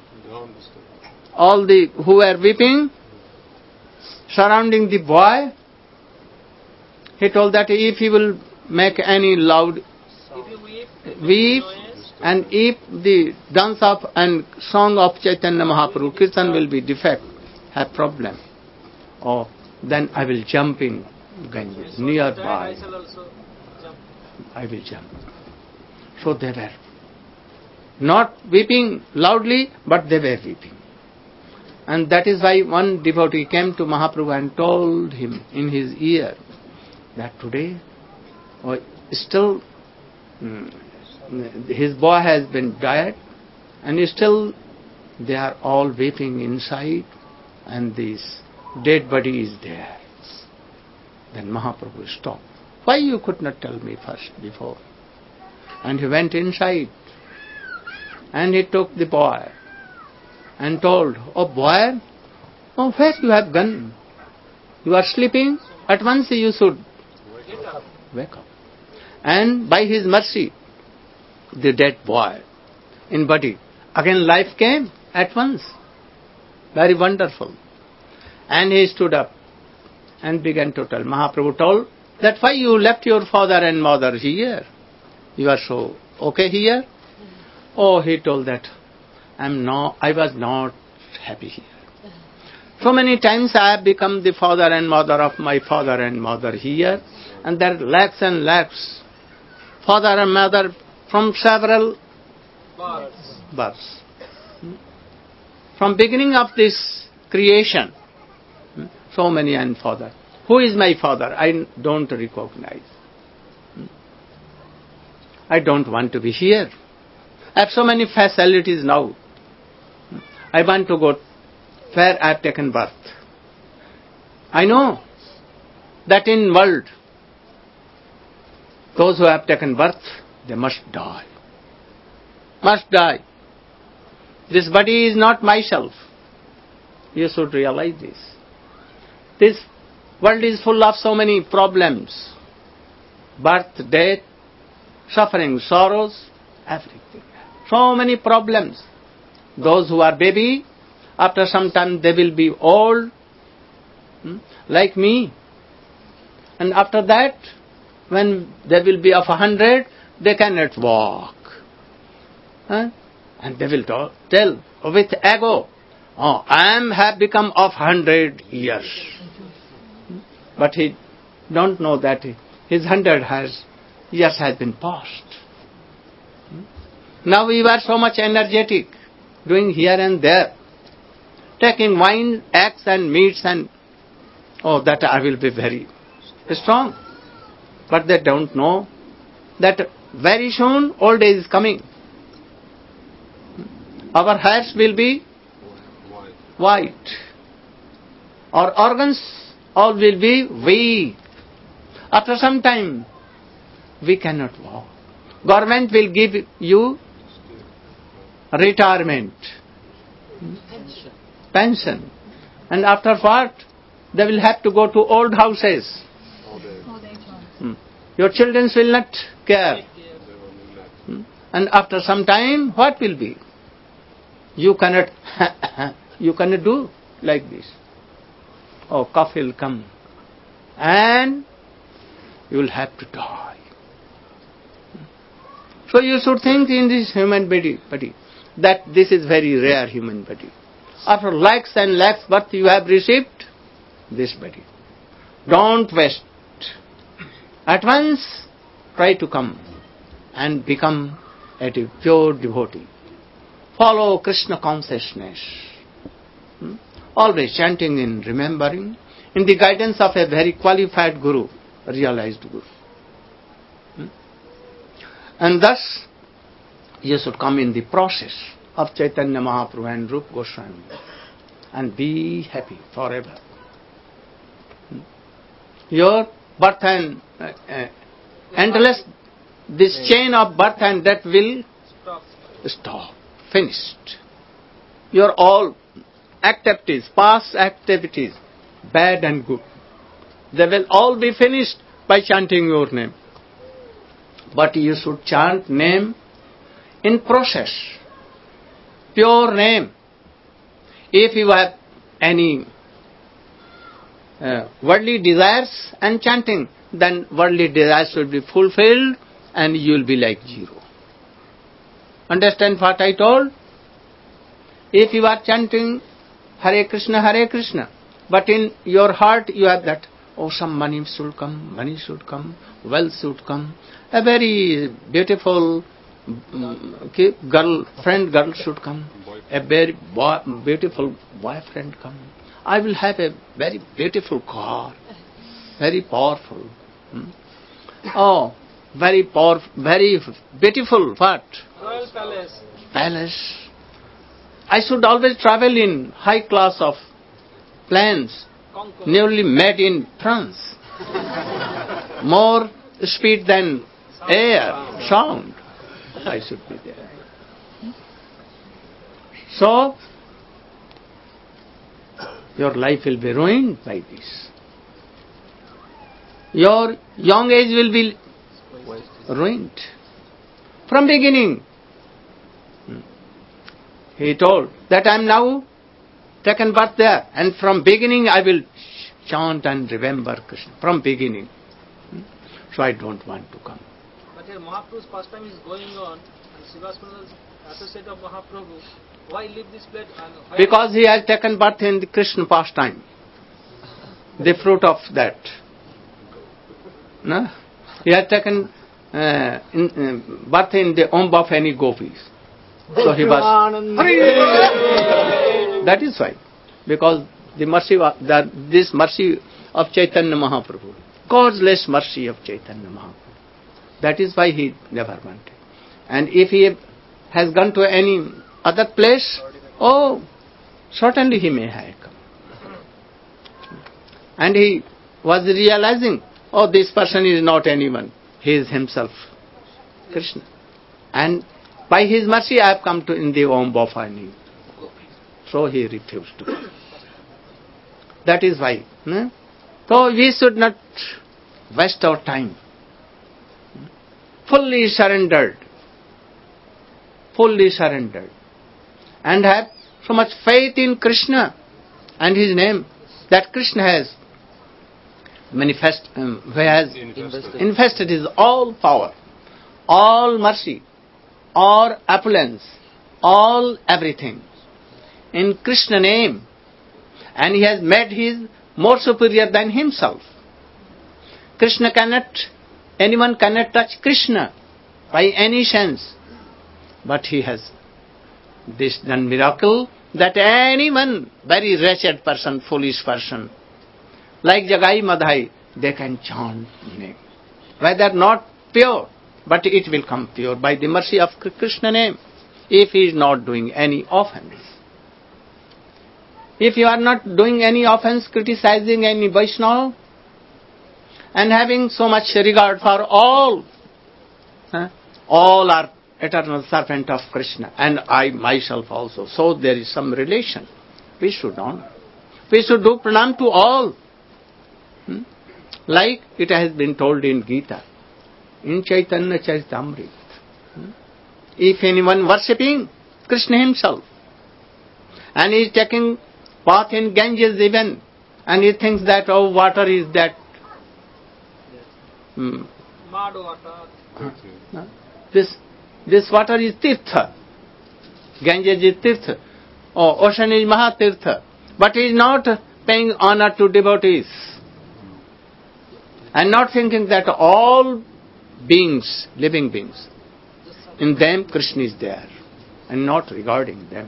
[SPEAKER 1] all the who were weeping, surrounding the boy. He told that if he will make any loud
[SPEAKER 2] If you weep,
[SPEAKER 1] weep, and if the dance of and song of Chaitanya Mahaprabhu, Kirtan will be defect, have problem, oh, then I will jump in Ganges, nearby.
[SPEAKER 2] I shall also jump.
[SPEAKER 1] I will jump. So they were not weeping loudly, but they were weeping. And that is why one devotee came to Mahaprabhu and told him in his ear that today, oh, still mm, his boy has been died, and still they are all weeping inside, and this dead body is there. Then Mahaprabhu stopped. Why you could not tell me first before? And he went inside, and he took the boy and told, oh boy, oh, where you have gone? You are sleeping? At once you should wake up. And by his mercy, the dead boy in body, again life came at once. Very wonderful. And he stood up and began to tell. Mahaprabhu told that why you left your father and mother here? You are so okay here? Oh, he told that I'm not, I was not happy here. So many times I have become the father and mother of my father and mother here, and there are lakhs and lakhs, father and mother from several
[SPEAKER 2] Birds.
[SPEAKER 1] births. From beginning of this creation, so many and father. Who is my father? I don't recognize. I don't want to be here. I have so many facilities now. I want to go where I have taken birth. I know that in world, those who have taken birth, they must die. Must die. This body is not myself. You should realize this. This world is full of so many problems. Birth, death, suffering, sorrows, everything. So many problems. Those who are baby, after some time they will be old, hmm, like me. And after that, when they will be of a hundred, they cannot walk. Huh? And they will talk, tell with ego, oh, I am have become of hundred years. But he don't know that his hundred has years has been passed. Now we were so much energetic, doing here and there, taking wine, eggs and meats, and oh, that I will be very strong. But they don't know that very soon old age is coming. Our hairs will be white. Our organs all will be weak. After some time, we cannot walk. Government will give you retirement, pension. pension. And after what? They will have to go to old houses. Hmm. Your children will not care. Hmm. And after some time, what will be? You cannot, you cannot do like this. Oh, cough will come. And you will have to die. So you should think in this human body, body that this is very rare human body. After lakhs and lakhs birth you have received this body. Don't waste. At once try to come and become a pure devotee. Follow Krishna consciousness. Hmm? Always chanting and remembering in the guidance of a very qualified guru, realized guru. Hmm? And thus you should come in the process of Chaitanya Mahaprabhu and Rupa Goswami and be happy forever. Hmm? Your birth and uh, uh, endless, this chain of birth and death will
[SPEAKER 2] Stop.
[SPEAKER 1] stop. Finished. Your all activities, past activities, bad and good, they will all be finished by chanting your name. But you should chant name in process, pure name. If you have any uh, worldly desires and chanting, then worldly desires will be fulfilled and you will be like zero. Understand what I told? If you are chanting Hare Krishna, Hare Krishna, but in your heart you have that, oh, some money should come, money should come, wealth should come, a very beautiful um, girlfriend, girl should come, a very boy, beautiful boyfriend come, I will have a very beautiful car, very powerful. Hmm? Oh, very powerful, very beautiful what?
[SPEAKER 2] Royal Palace.
[SPEAKER 1] Palace. I should always travel in high class of planes,
[SPEAKER 2] Concord.
[SPEAKER 1] newly made in France. More speed than air, sound. I should be there. So, your life will be ruined by this. Your young age will be ruined. From beginning, he told that I am now taken birth there, and from beginning I will chant and remember Krishna. From beginning. So I don't want to come.
[SPEAKER 2] But here Mahaprabhu's pastime is going on, and Srivastava is associate of Mahaprabhu. Why leave this place? And why
[SPEAKER 1] Because he has taken birth in the Krishna pastime. The fruit of that. No? He has taken uh, in, uh, birth in the womb of any gopis. So he was. That is why. Because the mercy of, the, this mercy of Chaitanya Mahaprabhu, causeless mercy of Chaitanya Mahaprabhu. That is why he never wanted. And if he has gone to any other place, oh, certainly he may have come. And he was realizing, oh, this person is not anyone. He is himself, Krishna. And By his mercy I have come to in the womb of Ani. So he refused to come. That is why. Hmm? So we should not waste our time. Fully surrendered. Fully surrendered. And have so much faith in Krishna and his name that Krishna has manifest, um, who has
[SPEAKER 4] Invested.
[SPEAKER 1] invested his all power, all mercy, all opulence, all everything in Krishna name, and he has made his more superior than himself. Krishna cannot, anyone cannot touch Krishna by any sense, but he has this done miracle that anyone, very wretched person, foolish person, like Jagai Madhai, they can chant name. Whether not pure, but it will come pure by the mercy of Krishna name, if he is not doing any offense. If you are not doing any offense, criticizing any Vaishnava, and having so much regard for all, huh? all are eternal servant of Krishna, and I myself also. So there is some relation. We should honor. We should do pranam to all. Hmm? Like it has been told in Gita, in Chaitanya Charitamrita. Hmm? If anyone worshipping Krishna himself, and he is taking bath in Ganges even, and he thinks that, oh, water is that. Hmm.
[SPEAKER 2] Mud water.
[SPEAKER 1] Huh? This this water is Tirtha. Ganges is Tirtha. Oh, ocean is Mahatirtha. But he is not paying honor to devotees. And not thinking that all beings, living beings, in them Krishna is there. And not regarding them.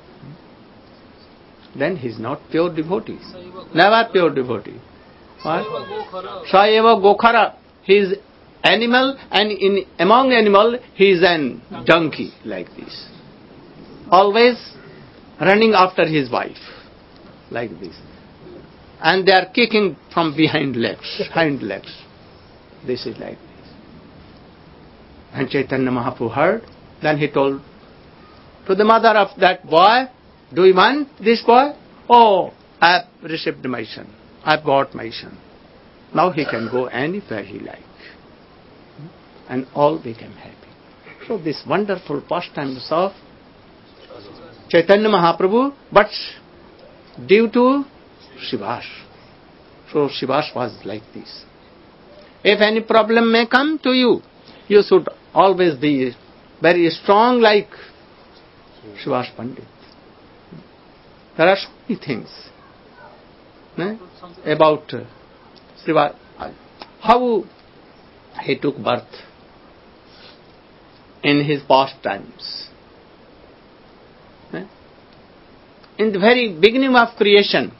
[SPEAKER 1] Then he is not pure devotee. Never pure devotee. What? Saeva Gokhara. He is animal, and in among animal he is an donkey like this. Always running after his wife like this. And they are kicking from behind legs, hind legs. This is like this. And Chaitanya Mahaprabhu heard. Then he told to the mother of that boy, do you want this boy? Oh, I have received my son. I have got my son. Now he can go anywhere he likes. And all became happy. So this wonderful pastimes of Chaitanya Mahaprabhu, but due to Shivas. So Shivas was like this. If any problem may come to you, you should always be very strong like Shivas Pandit. There are so many things eh, about uh, Shivas, how he took birth in his pastimes. Eh? In the very beginning of creation,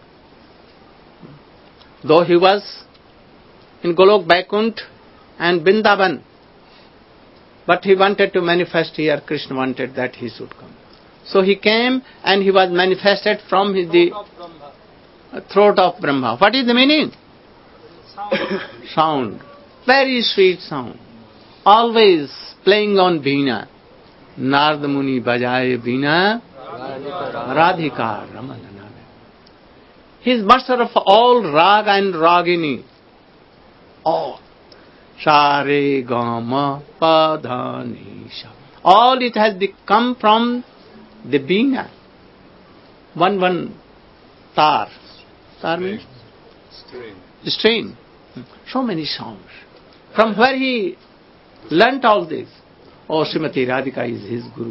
[SPEAKER 1] though he was in Golok Vaikuntha and Vrindavan, but he wanted to manifest here, Krishna wanted that he should come. So he came and he was manifested from his, the throat of Brahma. What is the meaning?
[SPEAKER 2] Sound.
[SPEAKER 1] Sound. Very sweet sound. Always playing on Veena. Narada Muni bajaye Veena. Radhika Ramana Name. He is master of all rag and ragini. All. Share Gama Padhanisha. All it has come from the Veena. One one tar. Tar means?
[SPEAKER 4] Strain.
[SPEAKER 1] Strain. So many sounds. From where he learnt all this? Oh, Srimati Radhika is his guru.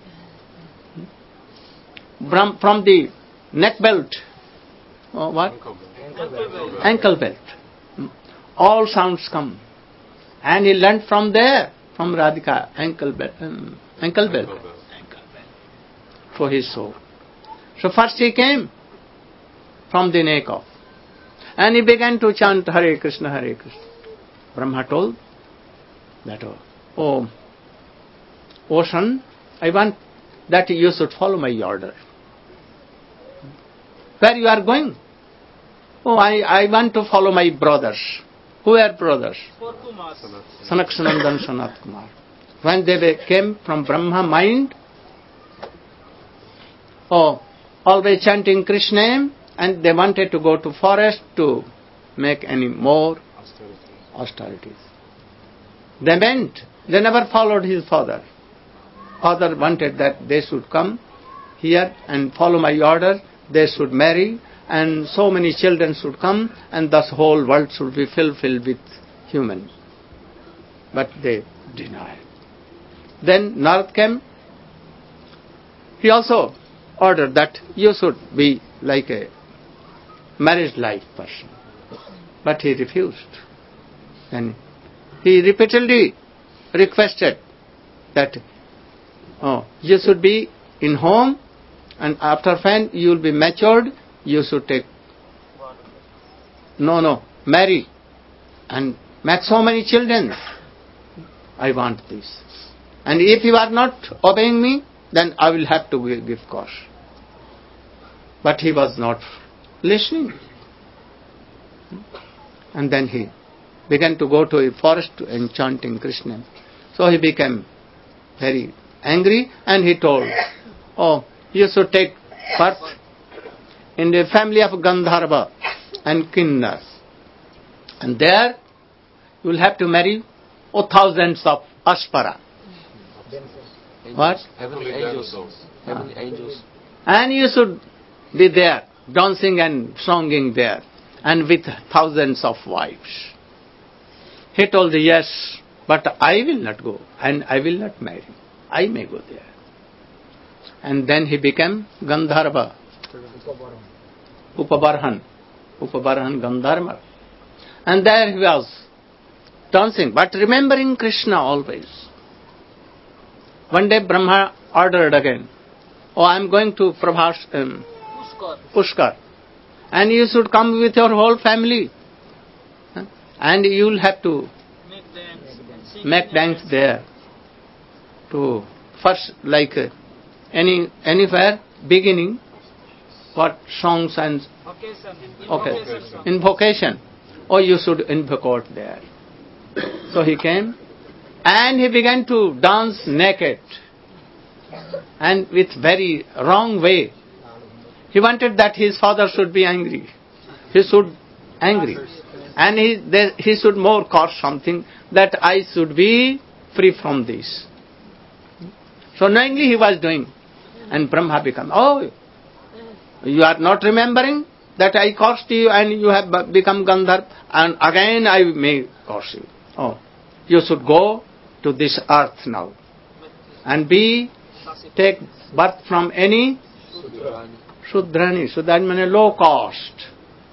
[SPEAKER 1] From, from the neck belt. Oh, what? Ankle belt. All sounds come. And he learnt from there, from Radhika, ankle belt. Um, ankle belt. Ankle belt. For his soul. So first he came from the neck off. And he began to chant Hare Krishna, Hare Krishna. Brahma told that, oh, oh, oh son, I want that you should follow my order. Where you are going? Oh, I, I want to follow my brothers. Who are brothers?
[SPEAKER 2] Four Kumars.
[SPEAKER 1] Sanat Sanandan, Sanat Kumar. when they were- came from Brahma mind, oh, always chanting Krishna name, and they wanted to go to forest to make any more austerities. They went, they never followed his father. Father wanted that they should come here and follow my order, they should marry, and so many children should come, and thus whole world should be fulfilled with humans. But they denied. Then Narad came. He also ordered that you should be like a marriage life person. But he refused. And he repeatedly requested that oh, you should be in home, and after when you will be matured, you should take, no, no, marry and make so many children. I want this. And if you are not obeying me, then I will have to give cause. But he was not listening. And then he began to go to a forest and chanting Krishna. So he became very angry, and he told, oh, you should take birth in the family of Gandharva and Kinnar. And there you will have to marry oh, thousands of Aspara. What?
[SPEAKER 7] Heavenly angels. Heavenly angels.
[SPEAKER 1] And you should be there, dancing and singing there, and with thousands of wives. He told, yes, but I will not go, and I will not marry. I may go there. And then he became Gandharva. Upabarhan. Upabarhan Gandharva. And there he was, dancing, but remembering Krishna always. One day Brahma ordered again, oh, I am going to Prabhas, um,
[SPEAKER 2] Pushkar.
[SPEAKER 1] Pushkar, and you should come with your whole family. Huh? And you will have to
[SPEAKER 2] Make dance. and sing
[SPEAKER 1] make
[SPEAKER 2] and
[SPEAKER 1] dance there. To first, like uh, any anywhere, beginning, what songs and
[SPEAKER 2] Occasion.
[SPEAKER 1] okay,
[SPEAKER 2] Invocation song.
[SPEAKER 1] invocation. Oh, you should invoke there. So he came, and he began to dance naked, and with very wrong way. He wanted that his father should be angry. He should angry, and he there, he should more cause something that I should be free from this. So knowingly he was doing, and Brahma became, oh, you are not remembering that I cursed you and you have become Gandharva, and again I may curse you. Oh, you should go to this earth now and be, take birth from any Shudrani. Shudrani means low cost.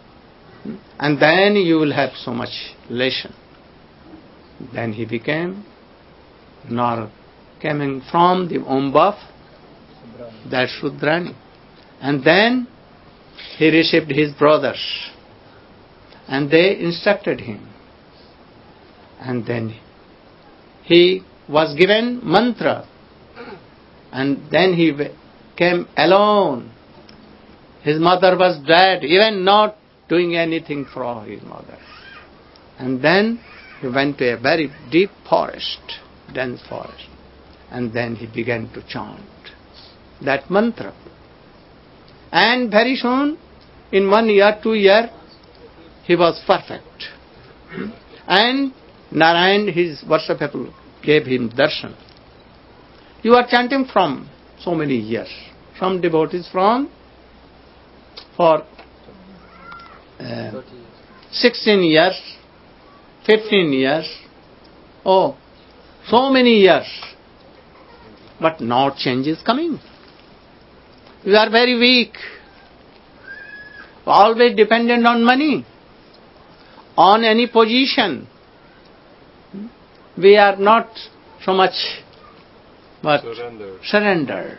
[SPEAKER 1] And then you will have so much lesson. Then he became Narad, coming from the womb of that Shudrani. And then he received his brothers, and they instructed him. And then he was given mantra, and then he came alone. His mother was dead, even not doing anything for his mother. And then he went to a very deep forest, dense forest, and then he began to chant that mantra. And very soon, in one year, two years, he was perfect. And Narayan, his worshipful, gave him darshan. You are chanting from so many years. Some devotees from for uh, sixteen years, fifteen years, oh, so many years. But now change is coming. You are very weak, always dependent on money, on any position. We are not so much but
[SPEAKER 4] Surrender.
[SPEAKER 1] surrendered.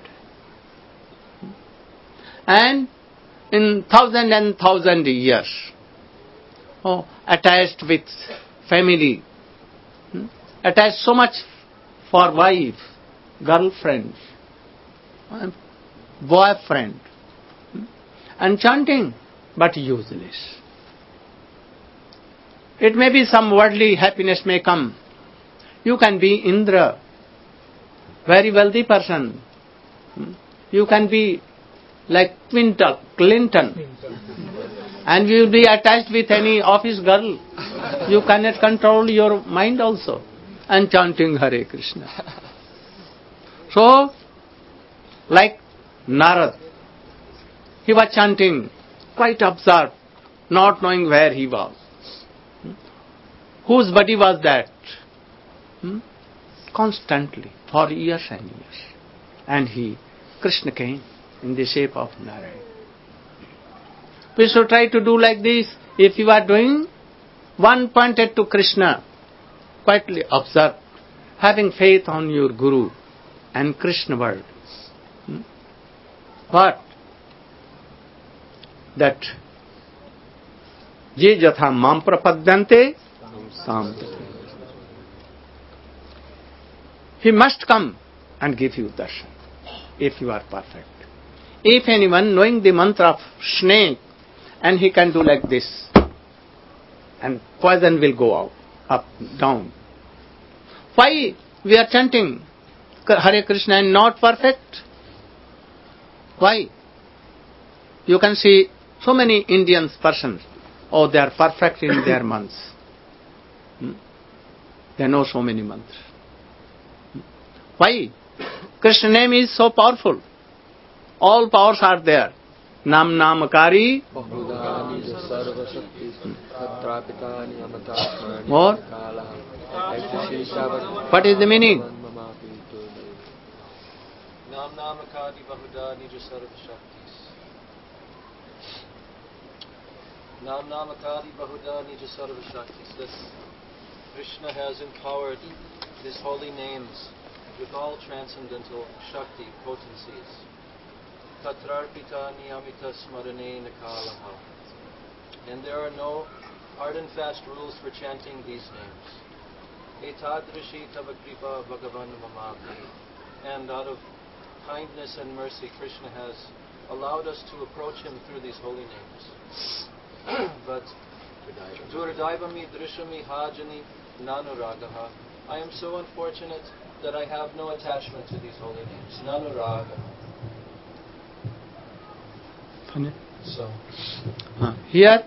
[SPEAKER 1] And in thousand and thousand years, oh, attached with family, attached so much for wife, girlfriend, boyfriend, and chanting, but useless. It may be some worldly happiness may come. You can be Indra, very wealthy person. You can be like Clinton, Clinton, and you will be attached with any office girl. You cannot control your mind also, and chanting Hare Krishna. So, like Narad, he was chanting, quite absurd, not knowing where he was. Whose body was that? Hmm? Constantly, for years and years. And he, Krishna came in the shape of Narayan. We should try to do like this. If you are doing, one pointed to Krishna, quietly observe, having faith on your Guru and Krishna word. Hmm? What? That ye jatha mam prapadyante tam. He must come and give you darshan, if you are perfect. If anyone knowing the mantra of snake, and he can do like this, and poison will go out, up, down. Why we are chanting Hare Krishna and not perfect? Why? You can see so many Indian persons, oh, they are perfect in their mantras. Hmm? They know so many mantras. Hmm? Why? Krishna name is so powerful. All powers are there. Nam Namakari. More? What is the meaning?
[SPEAKER 8] Nam Namakadi Bahuda Nija Sarva Shaktis. Nam Namakadi Bahuda Nija Sarva Shaktis. That Krishna has empowered His holy names with all transcendental Shakti potencies. Tatrarpita Niyamita Smarane Nakalaha. And there are no hard and fast rules for chanting these names. Etadrishi Tavakripa Bhagavan Mamapi. And out of kindness and mercy, Krishna has allowed us to approach Him through these holy names. But Durdaivami Drishami Hajani Nanuragaha. I am so unfortunate that I have no attachment to these holy names. Nanuraga. So
[SPEAKER 1] uh, here,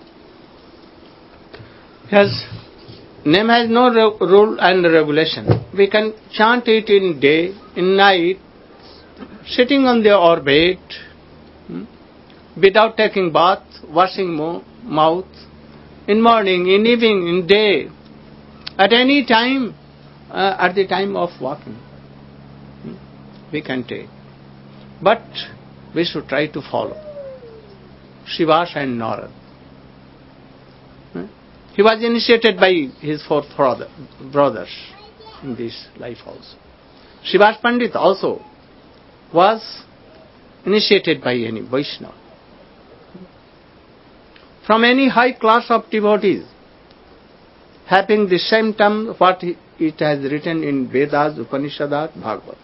[SPEAKER 1] has name has no re- rule and regulation. We can chant it in day, in night, sitting on the our bed, hmm, without taking bath, washing mo- mouth, in morning, in evening, in day, at any time, uh, at the time of walking, hmm, we can take. But we should try to follow Shivas and Narad. Hmm? He was initiated by his four brother, brothers in this life also. Shivas Pandit also was initiated by any Vaishnava. From any high class of devotees, having the same term what it has written in Vedas, Upanishads, Bhagavad.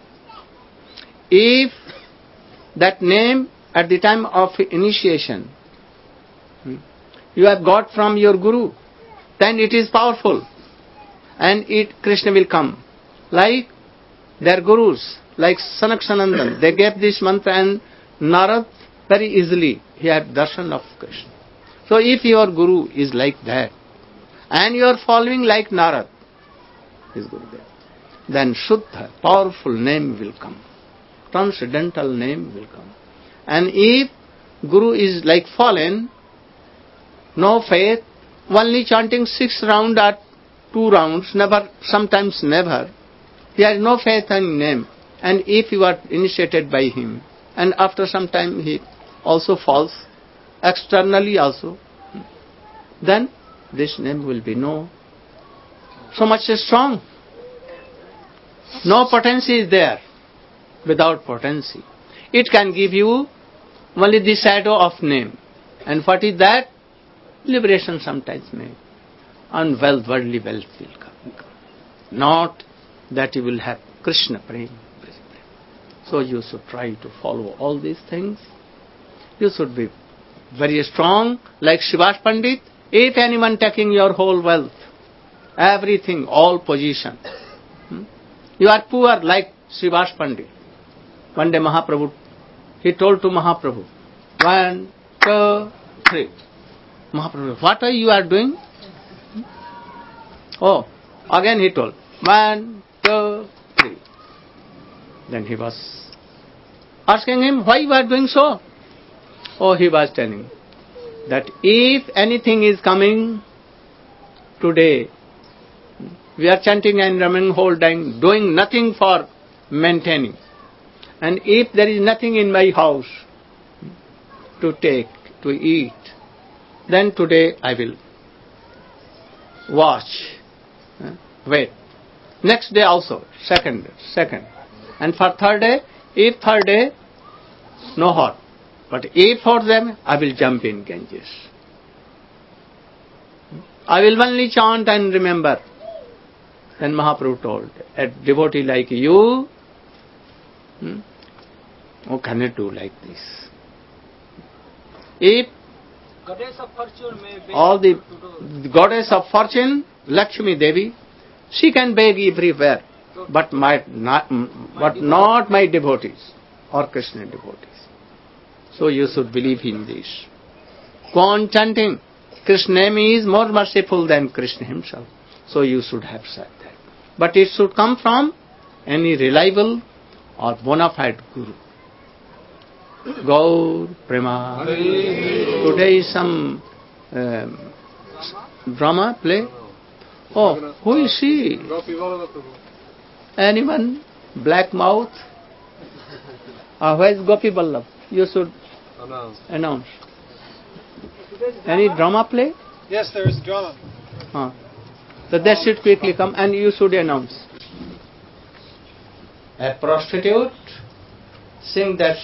[SPEAKER 1] If that name at the time of initiation you have got from your Guru, then it is powerful, and it Krishna will come. Like their gurus, like Sanak Sanandan, they gave this mantra and Narad very easily he had darshan of Krishna. So if your Guru is like that, and you are following like Narad, his Gurudev, then Shuddha, powerful name will come. Transcendental name will come. And if Guru is like fallen, no faith, only chanting six rounds or two rounds, never, sometimes never, he has no faith in name. And if you are initiated by him, and after some time he also falls, externally also, then this name will be no, so much strong. No potency is there without potency. It can give you only the shadow of name. And what is that? Liberation sometimes may. And wealth, worldly wealth will come. Not that you will have Krishna prema. So you should try to follow all these things. You should be very strong, like Shivas Pandit. If anyone taking your whole wealth, everything, all position, hmm? you are poor like Srivas Pandit. One day Mahaprabhu, he told to Mahaprabhu, one, two, three. Mahaprabhu, what are you are doing? Oh, again he told, one, two, three. Then he was asking him, why you are doing so? Oh, he was telling that if anything is coming today, we are chanting and drumming whole time, doing nothing for maintaining. And if there is nothing in my house to take, to eat, then today I will watch, wait. Next day also, second, second. And for third day, if third day, no harm. But if for them, I will jump in Ganges. I will only chant and remember. Then Mahaprabhu told, a devotee like you, hmm, who cannot do like this? If
[SPEAKER 2] Goddess of fortune may beg
[SPEAKER 1] all the,
[SPEAKER 2] to do.
[SPEAKER 1] the goddess of fortune, Lakshmi Devi, she can beg everywhere, but my, not, but not my devotees or Krishna devotees. So you should believe in this. Go on chanting. Krishna name is more merciful than Krishna himself. So you should have said that. But it should come from any reliable or bona fide guru. Gaur Prema. Today is some um, drama play. Oh, who is she? Anyone? Black mouth? Uh, where is Gopi Vallabh? You should
[SPEAKER 4] Announce.
[SPEAKER 1] announce. Any drama play?
[SPEAKER 9] Yes, there is drama.
[SPEAKER 1] Huh. So that should quickly come and you should announce. A prostitute sing that